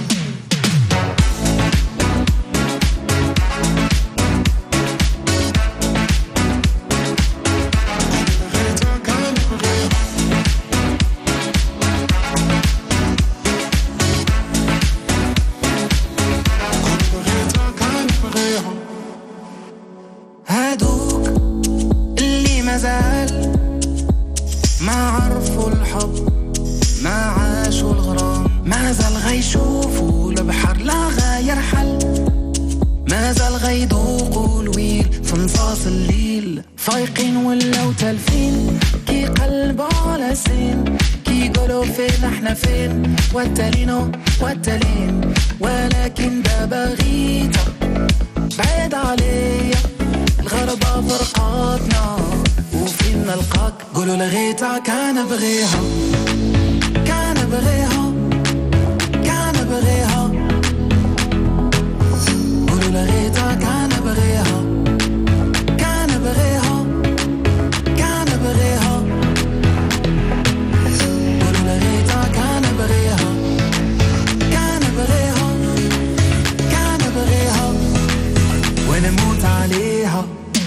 يشوفوا البحر لا غير حل، ما زال غيدوقوا الويل في نصاص الليل. فايقين ولا وتالفين كي في قلبه لسين كي يقولوا فين احنا فين والتالينو والتالين ولكن دابا غيتا بعيد عليا الغربة فرقاتنا وفين نلقاك قولوا لغيتا كان بغيها كان بغيها كان بغيها قولوا لغيتا كان بغيها كان بغيها كان بغيها قولوا لغيتا كان بغيها كان بغيها كان بغيها ونموت عليها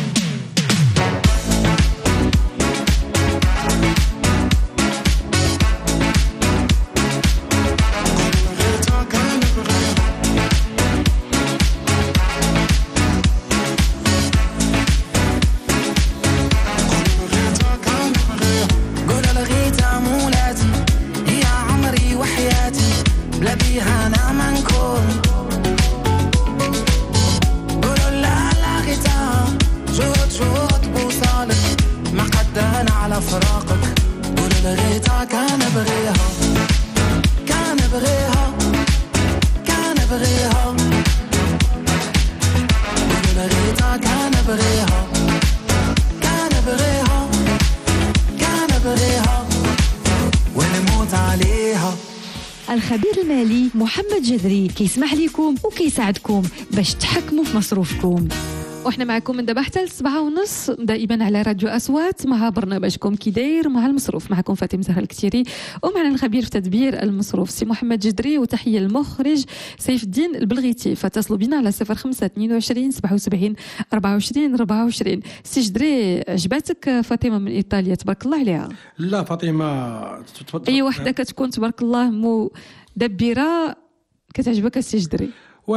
الخبير المالي محمد جذري كيسمح لكم وكيساعدكم باش تحكموا في مصروفكم. وإحنا معكم من دابا حتى السبعة ونص دائما على راديو أصوات مع برنامجكم كي داير مع المصروف. معكم فاطمة زهرة الكتيري ومعنا الخبير في تدبير المصروف سي محمد جدري وتحية المخرج سيف الدين البلغيتي. فاتصلوا بنا على صفر خمسة اثنين وعشرين سبعة وسبعين أربعة وعشرين أربعة وعشرين. سي جدري عجباتك فاطمة من إيطاليا تبارك الله عليها؟ لا فاطمة أي وحدة كتكون تبارك الله مدبرة كتعجبك السي جدري؟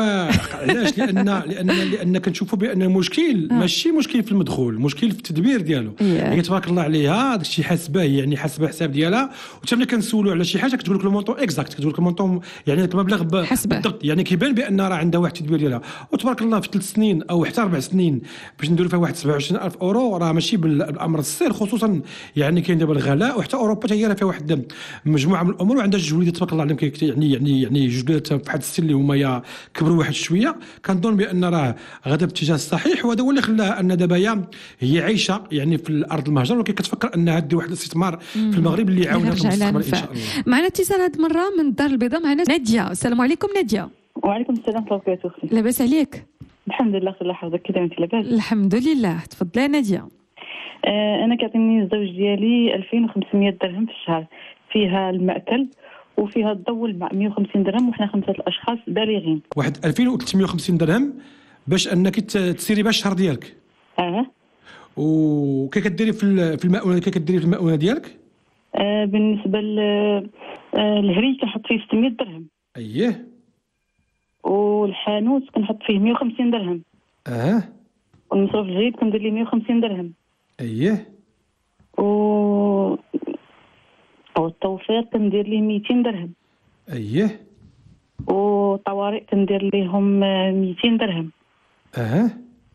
وعلاش؟ لان لان لان كنشوفوا بان المشكل ماشي مشكل في المدخول، المشكل في التدبير ديالو. يعني تبارك الله عليها داكشي حاسباه، يعني حاسبه حساب ديالها. وحتى ملي كنسولوا على شي حاجه كتقول لك المونطون اكزاكت، كتقول لك المونطون يعني المبلغ بالضبط، يعني كيبان بان راه عندها واحد التدبير ديالها. وتبارك الله في ثلاث سنين او حتى اربع سنين باش نديروا فيها واحد سبعة وعشرين ألف اورو راه ماشي بالامر السهل، خصوصا يعني كاين دابا الغلاء. وحتى اوروبا حتى هي فيها واحد مجموعه من الامور وعندها جوج وليدات تبارك الله عليهم، يعني يعني يعني جوج وليدات في واحد السن اللي هما كبروا واحد شويه. كنظن بان راه غدا باتجاه الصحيح، وهذا هو اللي خلاها ان دابا هي عايشه يعني في الارض المهجر، ولكن كتفكر انها دير واحد الاستثمار في المغرب اللي يعاونها في المستقبل ان شاء الله. معنا اتصال هذه المره من الدار البيضاء، معنا ناديه. السلام عليكم ناديه. وعليكم السلام ورحمه الله وبركاته. لاباس عليك؟ الحمد لله الله يحفظك. كذا انت لاباس؟ الحمد لله. تفضلي ناديه. آه انا كيعطيني الزوج ديالي ألفين وخمسمية درهم في الشهر، فيها المأكل وفيها الضوء والماء مية وخمسين درهم، وحنا خمسه الاشخاص بالغين. واحد ألفين وثلاثمية وخمسين درهم باش انك تسيري بها الشهر ديالك. اه وكي كديري في في المؤونه كي كديري في المؤونه ديالك؟ آه بالنسبه للهري كنحط فيه ستمية درهم. اييه. والحانوت كنحط فيه مية وخمسين درهم. اه. والمصروف الجديد كندير ليه مية وخمسين درهم. اييه. و والتوفير كندير ليه ميتين درهم. اييه. والطوارئ كندير ليهم ميتين درهم. اها.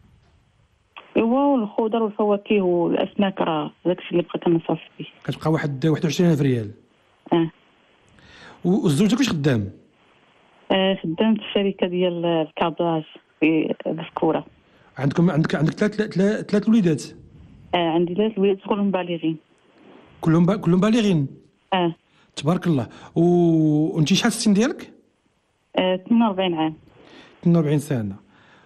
ايوا والخضر والفواكه والاسماك راه داكشي اللي بقى كنصرف فيه. كتبقى واحد واحد وعشرين ألف ريال. اه. والزوج واش خدام؟ آه خدام في الشركه ديال الكابلاج في الذكوره. عندكم عندك عندك ثلاث ثلاث وليدات؟ اه عندي ثلاث وليدات كلهم بالغين. كلهم با... كلهم بالغين؟ اه تبارك الله. و... وانت شحال السن ديالك؟ آه اثنين وأربعين عام. اثنين وأربعين سنه.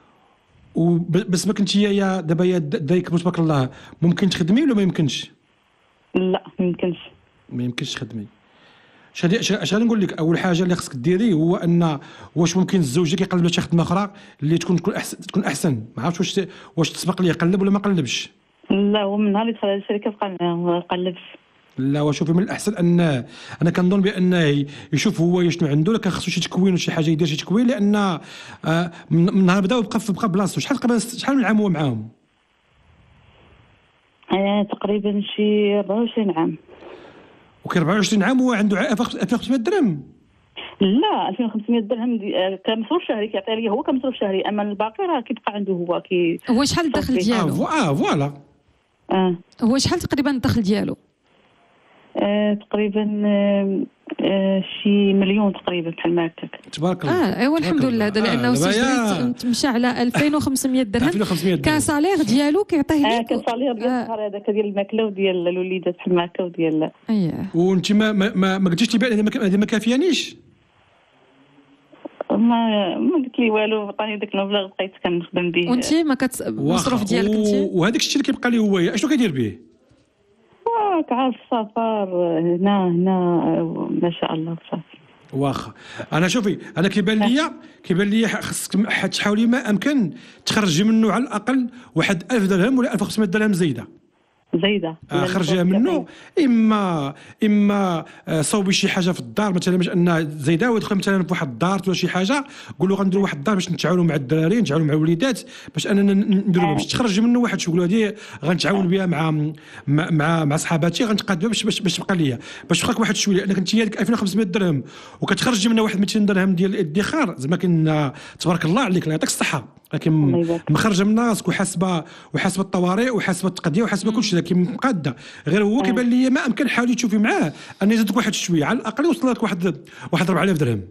وبس ما كنتي يا دابا يا دايك تبارك الله ممكن تخدمي ولا ما يمكنش؟ لا ما يمكنش. ما يمكنش تخدمي. اش اش غادي نقول لك؟ اول حاجه اللي خصك ديري هو ان واش ممكن الزوج كيقلب على شي خدمه اخرى اللي تكون تكون احسن تكون احسن. ما عرفتش واش واش تسبق ليه يقلب ولا ما قلبش. لا هو من نهار اللي دخل على الشركه بقى ما قلبش. لا وشوفي من الاحسن ان انا كنظن بانه يشوف هو شنو عنده، لكن خصو شي تكوين وشي حاجه يدير شي تكوين، لان آه من نهار بدا وبقى بقى بلاصتو. شحال تقريبا شحال من عام هو معاهم؟ آه تقريبا شي أربعة وعشرين عام. وكي أربعة وعشرين عام هو عنده ألفين وخمسمية درهم؟ لا ألفين وخمسمية درهم كمصروف شهري كيعطي لي هو كمصروف شهري، اما الباقي راه كيبقى عنده هو. كي هو شحال الدخل ديالو؟ اه فوالا. اه هو شحال تقريبا الدخل ديالو؟ آه تقريبا آه آه شي مليون تقريبا بحال ما هكاك. تبارك الله. اه ايوا الحمد لله هذا لانه سي تمشى على ألفين وخمسمية درهم كصالير ديالو كيعطيه اه كصالير ديال النهار هذاك ديال الماكله وديال الوليدات بحال ما هكا وديال اييه. وانت ما ما ما قلتيش لي هذه ما كافيانيش؟ ما ما قلت لي والو، عطاني داك المبلغ بقيت كنخدم به. وانت ما كت المصروف ديالك انت وهذاك الشيء اللي كيبقى لي هو اشنو كيدير به؟ اه كعارف السفر هنا هنا ما شاء الله صافي. واخا انا شوفي انا كيبان لي كيبان لي خصك تحاولي ما امكن تخرجي منه على الاقل واحد ألف درهم ولا ألف وخمسمية درهم زايده زايده آه خرجها منه. اما اما آه صوبي شي حاجه في الدار مثلا باش ان زايده ويدخل مثلا في واحد الدار ولا شي حاجه، قول له غنديروا واحد الدار باش نتعاونوا مع الدراري نتعاونوا مع الوليدات باش اننا نديروا باش تخرج منه واحد شي، قول هذه غنتعاون بها مع مع مع صحاباتي غنتقاد باش باش باش تبقى ليا باش تبقاك واحد شويه، لانك انت هذيك ألفين وخمسمية درهم وكتخرج منها واحد مئتين درهم ديال الادخار زعما كاين تبارك الله عليك الله يعطيك الصحه، لكن مخرجه من راسك وحاسبه وحاسبه الطوارئ وحاسبه التقضيه وحاسبه كل شيء، لكن مقاده غير هو كيبان لي ما امكن حاولي تشوفي معاه ان يزيدك واحد شويه على الاقل يوصل لك واحد واحد أربعة آلاف درهم.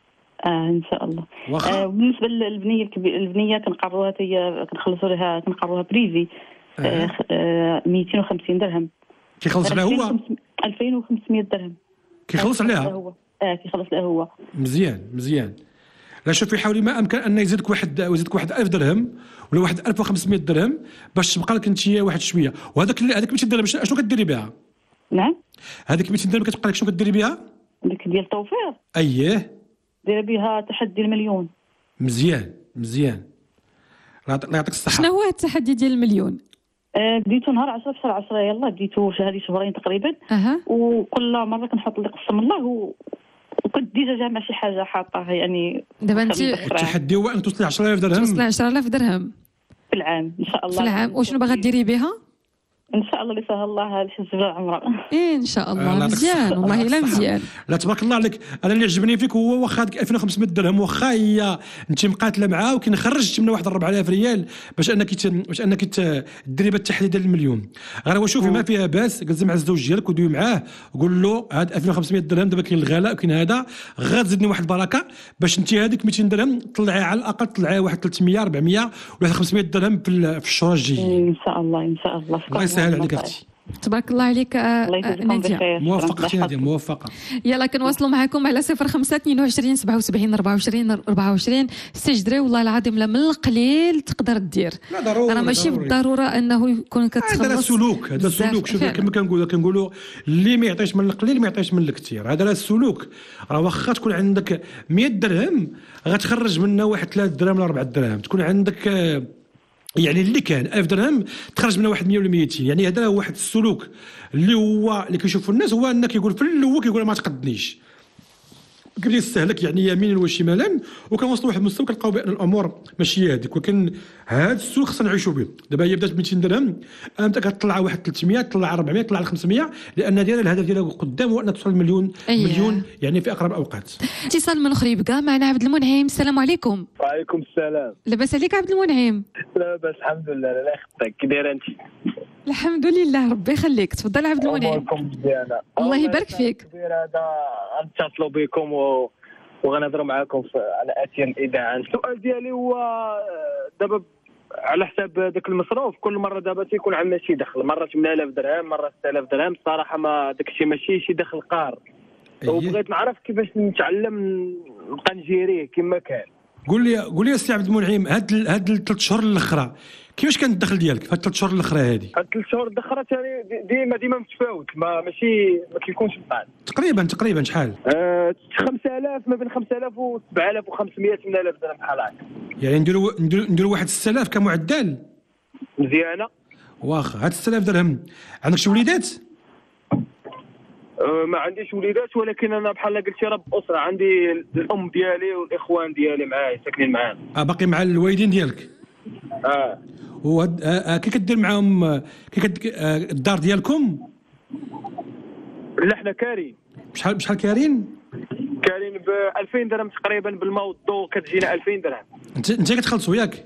اه ان شاء الله. آه بالنسبه للبنيه الكبيره البنيه كنقروها هي كنخلصوا لها كنقروها بريفي آه آه مئتين وخمسين درهم. كيخلص عليها هو ألفين وخمسمية درهم كيخلص عليها هو. اه كيخلص عليها هو. مزيان مزيان. لا شوفي حاولي ما امكن ان يزيدك واحد يزيدك واحد ألف درهم ولا واحد ألف وخمسمية درهم باش تبقى لك انت واحد شويه. وهذاك هذاك مئتين درهم شنو كديري بها؟ نعم هذيك مئتين درهم كتبقى لك شنو كديري بها؟ ديك ديال التوفير. اييه دايره بها تحدي المليون. مزيان مزيان الله يعطيك الصحه. شنو هو التحدي ديال المليون؟ آه بديتو نهار عشرة في شهر عشرة يلاه بديتو هذه شهرين تقريبا. أه. وكل مره كنحط لي قسم الله و... وكنت ديجا جامع شي حاجه حاطاها يعني. دابا انت التحدي هو ان توصلي عشرة آلاف درهم توصلي عشرة آلاف درهم في العام ان شاء الله. في العام وشنو باغا ديري بها؟ ان شاء الله اللي سهل الله الحج والعمره. إيه ان شاء الله. مزيان والله الا مزيان. لا تبارك الله عليك. انا اللي عجبني فيك هو واخا هذيك ألفين وخمسمية درهم واخا هي انت مقاتله معاه وكاين خرجت منها واحد أربعة آلاف ريال باش انك باش انك ديري التحديد ديال المليون. غير هو شوفي ما فيها باس جلس مع الزوج ديالك ودوي معاه وقول له هاد ألفين وخمسمية درهم دابا كاين الغلاء وكاين هذا غتزيدني واحد البركه باش انت هذيك مئتين درهم طلعيها على الاقل طلعيها واحد ثلاثمية أربعمية ولا خمسمية درهم في الشهور الجايين. ان شاء الله ان شاء الله. الله يسهل عليك اختي. تبارك الله عليك نادية. موفقة اختي نادية موفقة. يلا كنواصلوا معكم على صفر خمسة اثنين وعشرين سبعة وسبعين أربعة وعشرين أربعة وعشرين. استجدري والله العظيم لا من القليل تقدر دير. لا ضروري. راه ماشي بالضروره انه يكون كتخلص. هذا السلوك هذا السلوك شوف كما كنقولوا كنقولوا اللي ما يعطيش من القليل ما يعطيش من الكثير. هذا السلوك راه واخا تكون عندك مئة درهم غتخرج منها واحد ثلاثة دراهم ولا أربعة دراهم. تكون عندك يعني اللي كان ألف درهم تخرج منها واحد مئة ولا مئتين. يعني هذا هو واحد السلوك اللي هو اللي كيشوفوا الناس هو انك يقول في الاول كيقول ما تقدنيش قبل يستهلك يعني يمينا وشمالا وكنوصلوا لواحد المستوى كنلقاو بان الامور ماشي هذيك. ولكن هذا السلوك خصنا نعيشوا به. دابا هي بدات ب مئتين درهم انت كتطلع واحد ثلاثمية تطلع أربعمية تطلع خمسمية لان ديال الهدف ديالها قدام هو ان توصل المليون. أيه. مليون يعني في اقرب اوقات. اتصال من اخرى يبقى معنا عبد المنعم. السلام عليكم. وعليكم السلام. لاباس عليك عبد المنعم؟ لاباس الحمد لله. الله يخطيك كي دايره انت؟ الحمد لله ربي يخليك. تفضل عبد المنعم. الله يبارك فيك. هذا غنتصلوا بكم و وغنهضروا معاكم على اثير الاذاعه. السؤال ديالي هو دابا على حساب داك المصروف كل مره دابا تيكون عندنا شي دخل مره ثمانية آلاف درهم مره ستة آلاف درهم. الصراحه ما داك الشيء ماشي شي دخل قار. أيه. وبغيت نعرف كيفاش نتعلم نبقى نجيريه كما كان. قول لي قول لي السي عبد المنعم هاد هاد الثلاث شهور الاخرى كيفاش كان الدخل ديالك في الثلاث شهور الاخرى هذه؟ هاد الثلاث شهور الاخرى ثاني ديما ديما متفاوت ما ماشي ما كيكونش بعاد. تقريبا تقريبا شحال؟ آه خمسة آلاف ما بين خمسة آلاف و سبعة آلاف وخمسمية ثمانية آلاف درهم بحال هكا. يعني نديروا نديروا واحد ستة آلاف كمعدل. مزيانه. واخا هاد ستة آلاف درهم عندك شي وليدات؟ أه ما عنديش وليدات ولكن انا بحال قلتي رب اسره. عندي الام ديالي والاخوان ديالي معايا ساكنين معانا. اه باقي مع الوالدين ديالك؟ اه. وهاد آه كي كدير معاهم كي كد آه الدار ديالكم؟ لا حنا كارين. بشحال بشحال كارين؟ كارين ب ألفين درهم تقريبا بالماء والضوء كتجينا ألفين درهم. انت انت كتخلصوا ياك؟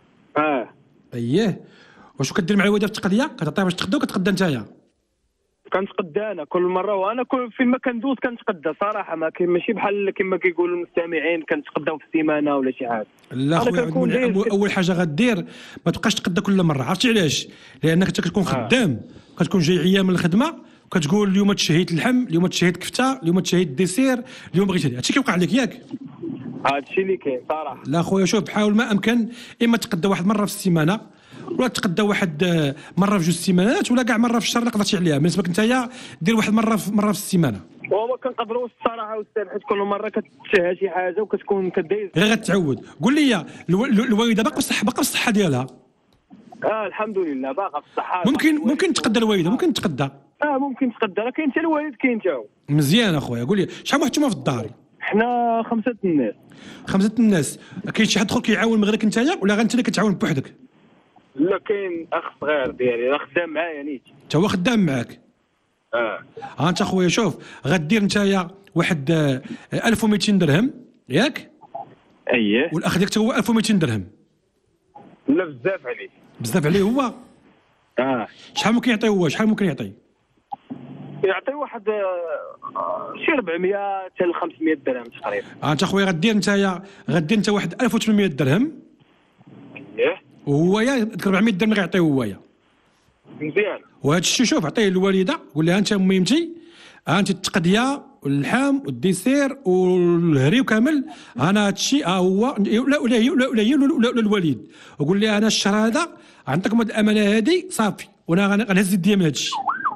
اه. اييه. واش كدير مع الوالده في التقضيه؟ كتعطيها باش تقدا وكتقدا نتايا؟ كنتقدى انا كل مره، وانا كل فيما كندوز كنتقدى صراحه، ما كاين ماشي بحال كما كيقولوا المستمعين كنتقداو في السيمانه ولا شي حاجه. لا خويا اول حاجه غدير ما تبقاش تقدى كل مره. عرفتي علاش؟ لانك انت كتكون خدام، كتكون جاي عيا من الخدمه وكتقول اليوم تشهيت اللحم، اليوم تشهيت كفته، اليوم تشهيت الديسير، اليوم بغيت هذا. هادشي كيوقع لك ياك؟ هادشي اللي كاين صراحه. لا خويا شوف، حاول ما امكن اما تقدى واحد مره في السيمانه، ولا تقدى واحد مره في جوج سيمانات، ولا كاع مره في الشهر اللي قدرتي عليها. بالنسبه لك نتايا دير واحد مره في مره في السيمانه. وما كنقدروش الصراحه استاذ، حيت كل مره كتشهى شي حاجه وكتكون كدايز. غير غتعود. قول لي الوالده باقا بصح باقا بالصحه ديالها؟ اه الحمد لله باقا بالصحه. ممكن ممكن تقدى الوالده، ممكن تقدى. اه ممكن تقدى، راه كاين حتى الوالد كاين حتى هو. مزيان اخويا. قول لي شحال واحد نتوما في الدار؟ حنا خمسه الناس. خمسه الناس. كاين شي حد اخر كيعاون من غيرك نتايا، ولا غير انت اللي كتعاون بوحدك؟ لا كاين اخ صغير ديالي راه خدام معايا نيت. تا هو خدام معاك؟ اه. ها انت خويا شوف، غدير نتايا واحد ألف ومئتين درهم ياك؟ اييه. والاخ ديالك تا هو ألف ومئتين درهم. لا بزاف عليه. بزاف عليه هو؟ اه. شحال ممكن يعطي هو؟ شحال ممكن يعطي؟ يعطي واحد شي أربعمية حتى ل خمسمية درهم تقريبا. ها انت خويا غدير نتايا غدير انت واحد ألف وثمانمية درهم. ايه. وهو يا أربعمية درهم غيعطيه هو يا. مزيان. وهذا الشيء شوف عطيه للوالده، قول لها انت مهمتي ها انت التقديه واللحم والديسير والهري كامل، انا هذا الشيء ها هو لا ولا ولا ولا الوالد، وقول لها انا الشهر هذا عندكم هذه الامانه هذه صافي، وانا غنهز يديا من هذا الشيء.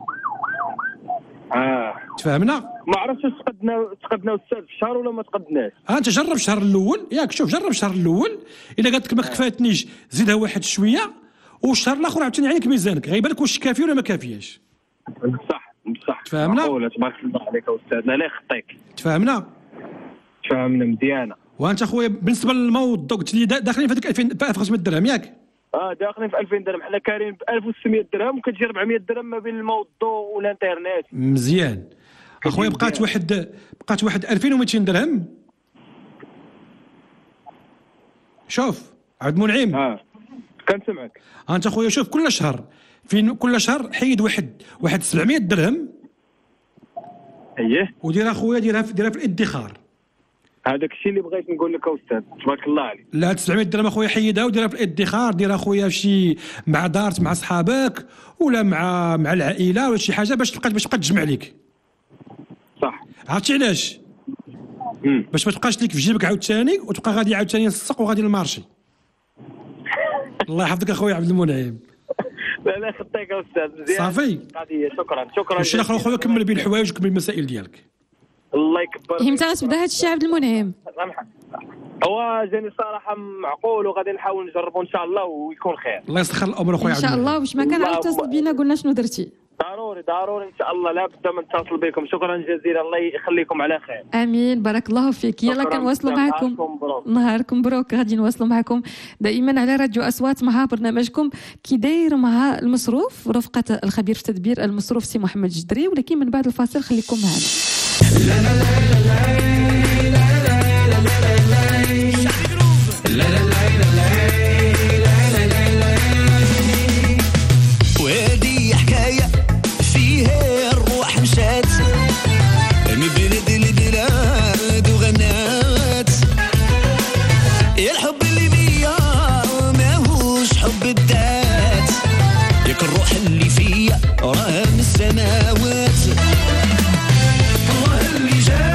اه تفاهمنا؟ ما عرفتش تقدنا تقدنا استاذ في الشهر ولا ما تقدناش. ها انت جرب الشهر الاول ياك، شوف جرب الشهر الاول، الا قالت لك ما كفاتنيش زيدها واحد شويه، والشهر الاخر عاوتاني عينك ميزانك غيبان لك واش كافي ولا ما كافياش. بصح بصح. تفاهمنا؟ معقولة تبارك الله عليك استاذ، لا يخطيك. تفاهمنا؟ تفاهمنا مزيانه. وانت اخويا بالنسبه للموضوع قلت لي داخلين في هذيك ألفين ألف وخمسمية درهم ياك؟ اه داخلين في ألفين درهم، حنا كارين ب ألف وستمية درهم وكتجي أربعمية درهم ما بين الموضوع والانترنت. مزيان اخويا. بقات واحد بقات واحد ألفين ومئتين درهم. شوف عبد المنعم. اه كنسمعك. انت اخويا شوف كل شهر في كل شهر حيد واحد واحد سبعمية درهم. اييه. ودير اخويا ديرها في ديرها في الادخار. هذاك الشيء اللي بغيت نقول لك استاذ تبارك الله عليك. لا هاد سبعمية درهم اخويا حيدها وديرها في الادخار، ديرها اخويا شي مع دارت مع صحابك ولا مع مع العائله ولا شي حاجه باش تبقى باش تبقى تجمع لك. صح. عرفتي علاش؟ باش ما تبقاش لك في جيبك عاوتاني وتبقى غادي عاوتاني للسوق وغادي للمارشي. الله يحفظك اخويا عبد المنعم. لا لا خطيك استاذ مزيان. صافي. قضيه شكرا شكرا. وشي الاخر اخويا كمل بين الحوايج وكمل المسائل ديالك. الله يكبر. امتى غتبدا هذا الشيء عبد المنعم؟ هو جاني صراحه معقول وغادي نحاول نجربه ان شاء الله ويكون خير. الله يسخر الامر اخويا ان شاء الله. واش ما كان عاد اتصل بينا قلنا شنو درتي؟ ضروري ضروري ان شاء الله لا بد من اتصل بكم. شكرا جزيلا الله يخليكم على خير. امين بارك الله فيك. يلا كنواصلوا معكم نهاركم بروك. غادي نواصلوا معكم دائما على راديو اصوات مع برنامجكم كي داير مع المصروف رفقه الخبير في تدبير المصروف سي محمد الجدري. ولكن من بعد الفاصل خليكم معنا. لا لا لا لا لا لا وهذه حكاية فيها الروح مشات من بلاد البلاد وغنات. يا الحب اللي بيا ماهوش حب الذات، ياك الروح اللي فيا راه من السماوات. الله اللي جات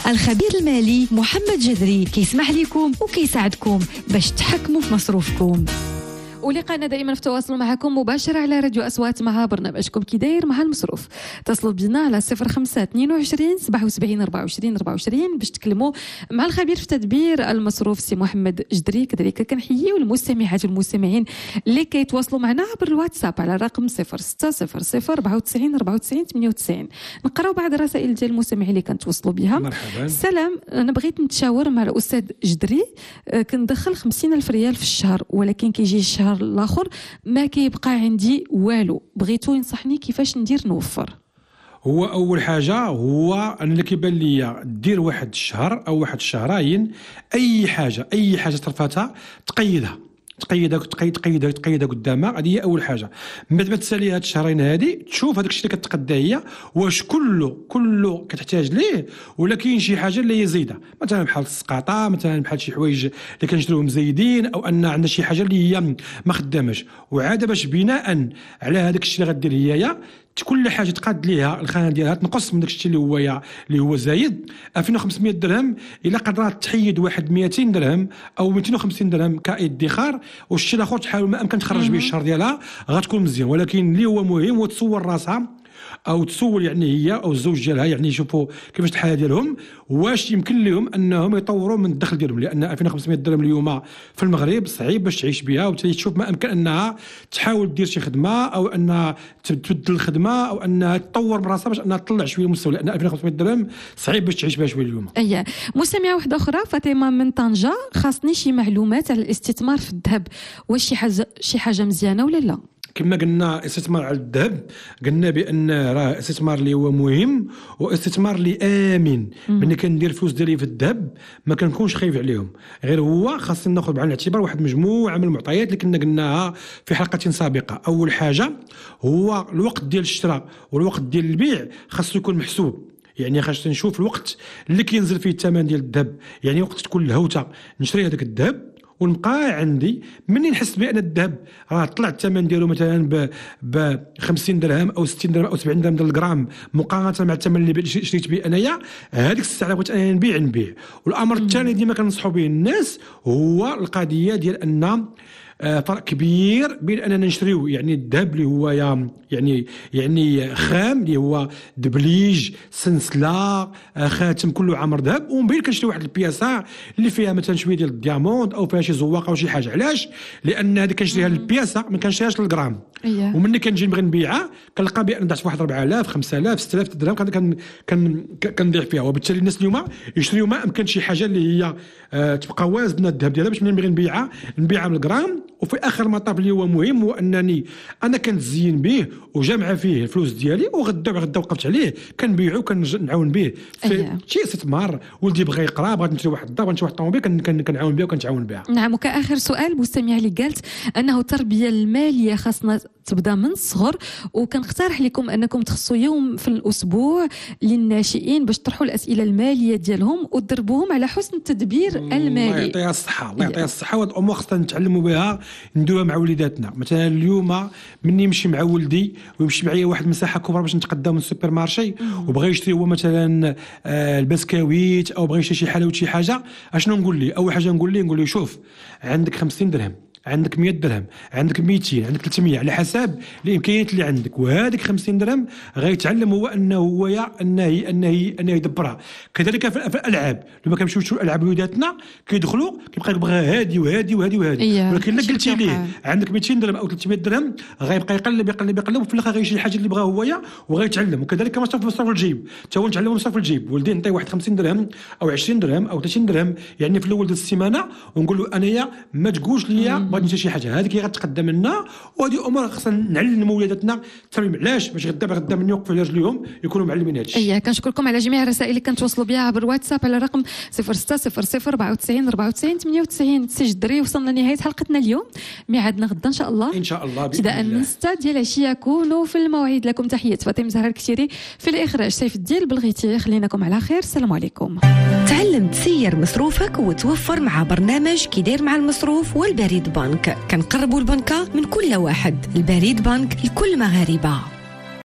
الخبير المالي محمد جدري كيسمح لكم وكيساعدكم باش تحكموا في مصروفكم. ولقانا دائما في تواصل معكم مباشرة على راديو أصوات مع برنامجكم كي داير مع المصروف. اتصلوا بنا على صفر خمسة اثنين وعشرين سبعة وسبعين أربعة وعشرين أربعة وعشرين باش تكلموا مع الخبير في تدبير المصروف سي محمد جدري. كذلك كنحييو المستمعات والمستمعين اللي كيتواصلوا معنا عبر الواتساب على رقم صفر ستة صفر صفر أربعة وتسعين أربعة وتسعين ثمانية وتسعين. نقراو بعض الرسائل ديال المستمعين اللي كنتواصلوا بها. مرحبا. سلام، انا بغيت نتشاور مع الاستاذ جدري. كندخل خمسين ألف ريال في الشهر ولكن كيجي الشهر الاخر ما كيبقى عندي والو. بغيتو ينصحني كيفاش ندير نوفر. هو اول حاجه هو انا اللي كيبان ليا دير واحد الشهر او واحد الشهرين اي حاجه اي حاجه صرفاتها تقيدها تقيدها تقيد تقيدها تقيدها قدامها. هذه هي اول حاجه. من بعد ما تسالي هاد الشهرين هذه تشوف هذاك الشيء اللي كتقدا هي واش كله كله كتحتاج ليه ولا كاين شي حاجه اللي هي زايده، مثلا بحال السقاطه، مثلا بحال شي حوايج اللي كنشروهم زايدين، او ان عندنا شي حاجه اللي هي ما خداماش. وعاده باش بناء على هذاك الشيء اللي غدير هي كل حاجه تقاد ليها الخانه ديالها تنقص من داك الشيء اللي هو اللي هو زايد. ألفين وخمسمائة درهم الا قدرات تحيد واحد مئتين درهم او مئتين وخمسين درهم كادخار، والشيء الاخر تحاول ما امكن تخرج به الشهر ديالها غتكون مزيان. ولكن اللي هو مهم هو تصور راسها او تسول يعني هي او الزوج ديالها يعني يشوفوا كيفاش الحاله ديالهم واش يمكن لهم انهم يطوروا من الدخل ديالهم، لان ألفين وخمسمائة درهم اليوم في المغرب صعيب باش تعيش بها. وتشوف ما امكن انها تحاول دير شي خدمه او انها تبدل الخدمه او انها تطور من راسها باش انها تطلع شويه المستوى، لان ألفين وخمسمائة درهم صعيب باش تعيش بها شويه اليوم. اييه. مستمعه واحده اخرى فاطمه من طنجه، خاصني شي معلومات على الاستثمار في الذهب، واش شي حاجه شي حاجه مزيانه ولا لا؟ كما قلنا استثمار على الذهب قلنا بان راه استثمار اللي هو مهم واستثمار اللي امن. ملي كندير فلوس ديالي في الذهب ما كنكونش خايف عليهم، غير هو خاصنا ناخذ بعين الاعتبار واحد مجموعه من المعطيات اللي كنا قلناها في حلقه سابقه. اول حاجه هو الوقت ديال الشراء والوقت ديال البيع خاصو يكون محسوب. يعني خاص نشوف الوقت اللي كينزل فيه الثمن ديال الذهب، يعني وقت تكون الهوته نشري هذاك الذهب ونبقى عندي مني نحس بان الذهب راه طلع الثمن ديالو مثلا ب ب خمسين درهم او ستين درهم او سبعين درهم الغرام مقارنه مع الثمن اللي شريت به انايا، هذيك الساعه بغيت انا نبيع نبيع. والامر الثاني ديما كنصحوا به الناس هو القضيه ديال ان آه فرق كبير بين اننا نشريو يعني الذهب اللي هو يعني يعني خام اللي هو دبليج سنسله آه خاتم كله عمر ذهب، ومن بعد كنشري واحد البياسه اللي فيها مثلا شويه ديال الدياموند او فيها شي زواقه او شي حاجه. علاش؟ لان هذيك كنشريها البياسه ما كنشريهاش للغرام. أيه. ومني كنجي نبغي نبيعها كنلقى بان دعت واحد أربعة آلاف خمسة آلاف ستة آلاف درهم كن كن كنضيع فيها. وبالتالي الناس اليوم يشريو ما امكن شي حاجه اللي هي آه تبقى وازنه الذهب ديالها باش ملي نبغي نبيعها نبيعها بالغرام. وفي اخر المطاف اللي هو مهم هو انني انا كنتزين به وجامعه فيه الفلوس ديالي، وغدا غدا وقفت عليه كنبيعو كنعاون به في أيه. شي استثمار. ولدي بغى يقرا بغات نشري واحد الدار بغات نشري واحد الطوموبيل كنعاون بها وكنتعاون بها. نعم. وكاخر سؤال مستمع اللي قالت انه التربيه الماليه خاصنا تبدا من الصغر، وكنقترح لكم انكم تخصصوا يوم في الاسبوع للناشئين باش تطرحوا الاسئله الماليه ديالهم وتدربوهم على حسن التدبير المالي. الله يعطيها الصحه الله يعطيها الصحه. وهاد الامور خصنا نتعلموا بها نديروها مع وليداتنا. مثلا اليوم مني نمشي مع ولدي ويمشي معايا واحد المساحه كبرى باش نتقدم من السوبر مارشي وبغى يشري هو مثلا آه البسكويت او بغى يشري شي حلاوه شي حاجه، اشنو نقول ليه؟ اول حاجه نقول ليه نقول له شوف عندك خمسين درهم، عندك مئة درهم، عندك مئتين، عندك ثلاثمئة على حسب الامكانيات اللي عندك. وهذيك خمسين درهم غيتعلم هو انه هو انه انه انه يدبرها. كذلك في الالعاب لما كنمشيو نشوفوا الالعاب وليداتنا كيدخلوا كيبقى يبغى هادي وهادي وهادي وهادي إيه. ولكن الا قلتي ليه عندك مئتين درهم او ثلاثمئة درهم غيبقى يقلب يقلب يقلب وفي الاخر غيشري الحاجه اللي بغاها هو وغيتعلم. وكذلك مصرف مصرف الجيب تا هو نتعلموا مصرف الجيب. ولدي نعطيه واحد خمسين درهم او عشرين درهم او ثلاثين درهم يعني في الاول ديال السيمانه ونقول له انايا ما تقولش ليا بغيت نشري شي حاجه، هذيك هي غتقدم لنا. وهذه امور خصنا نعلموا ولاداتنا التربيه. علاش؟ باش غدا غدا من يوقفوا على رجليهم يكونوا معلمين هذا الشيء. اييه. كنشكركم على جميع الرسائل اللي كنتواصلوا بها عبر الواتساب على رقم صفر ستة صفر صفر أربعة وتسعين أربعة وتسعين ثمانية وتسعين. سي جدري وصلنا لنهايه حلقتنا اليوم، ميعادنا غدا ان شاء الله ان شاء الله ابتداء من ستة ديال العشيه. كونوا في الموعد. لكم تحيه فاطمه زهره الكثيري، في الاخراج سيف الدين بلغيتي. خليناكم على خير، السلام عليكم. تعلم تسير مصروفك وتوفر مع برنامج كي داير مع المصروف والبريد بنك. كنقربوا البنكه من كل واحد. البريد بنك لكل مغاربه.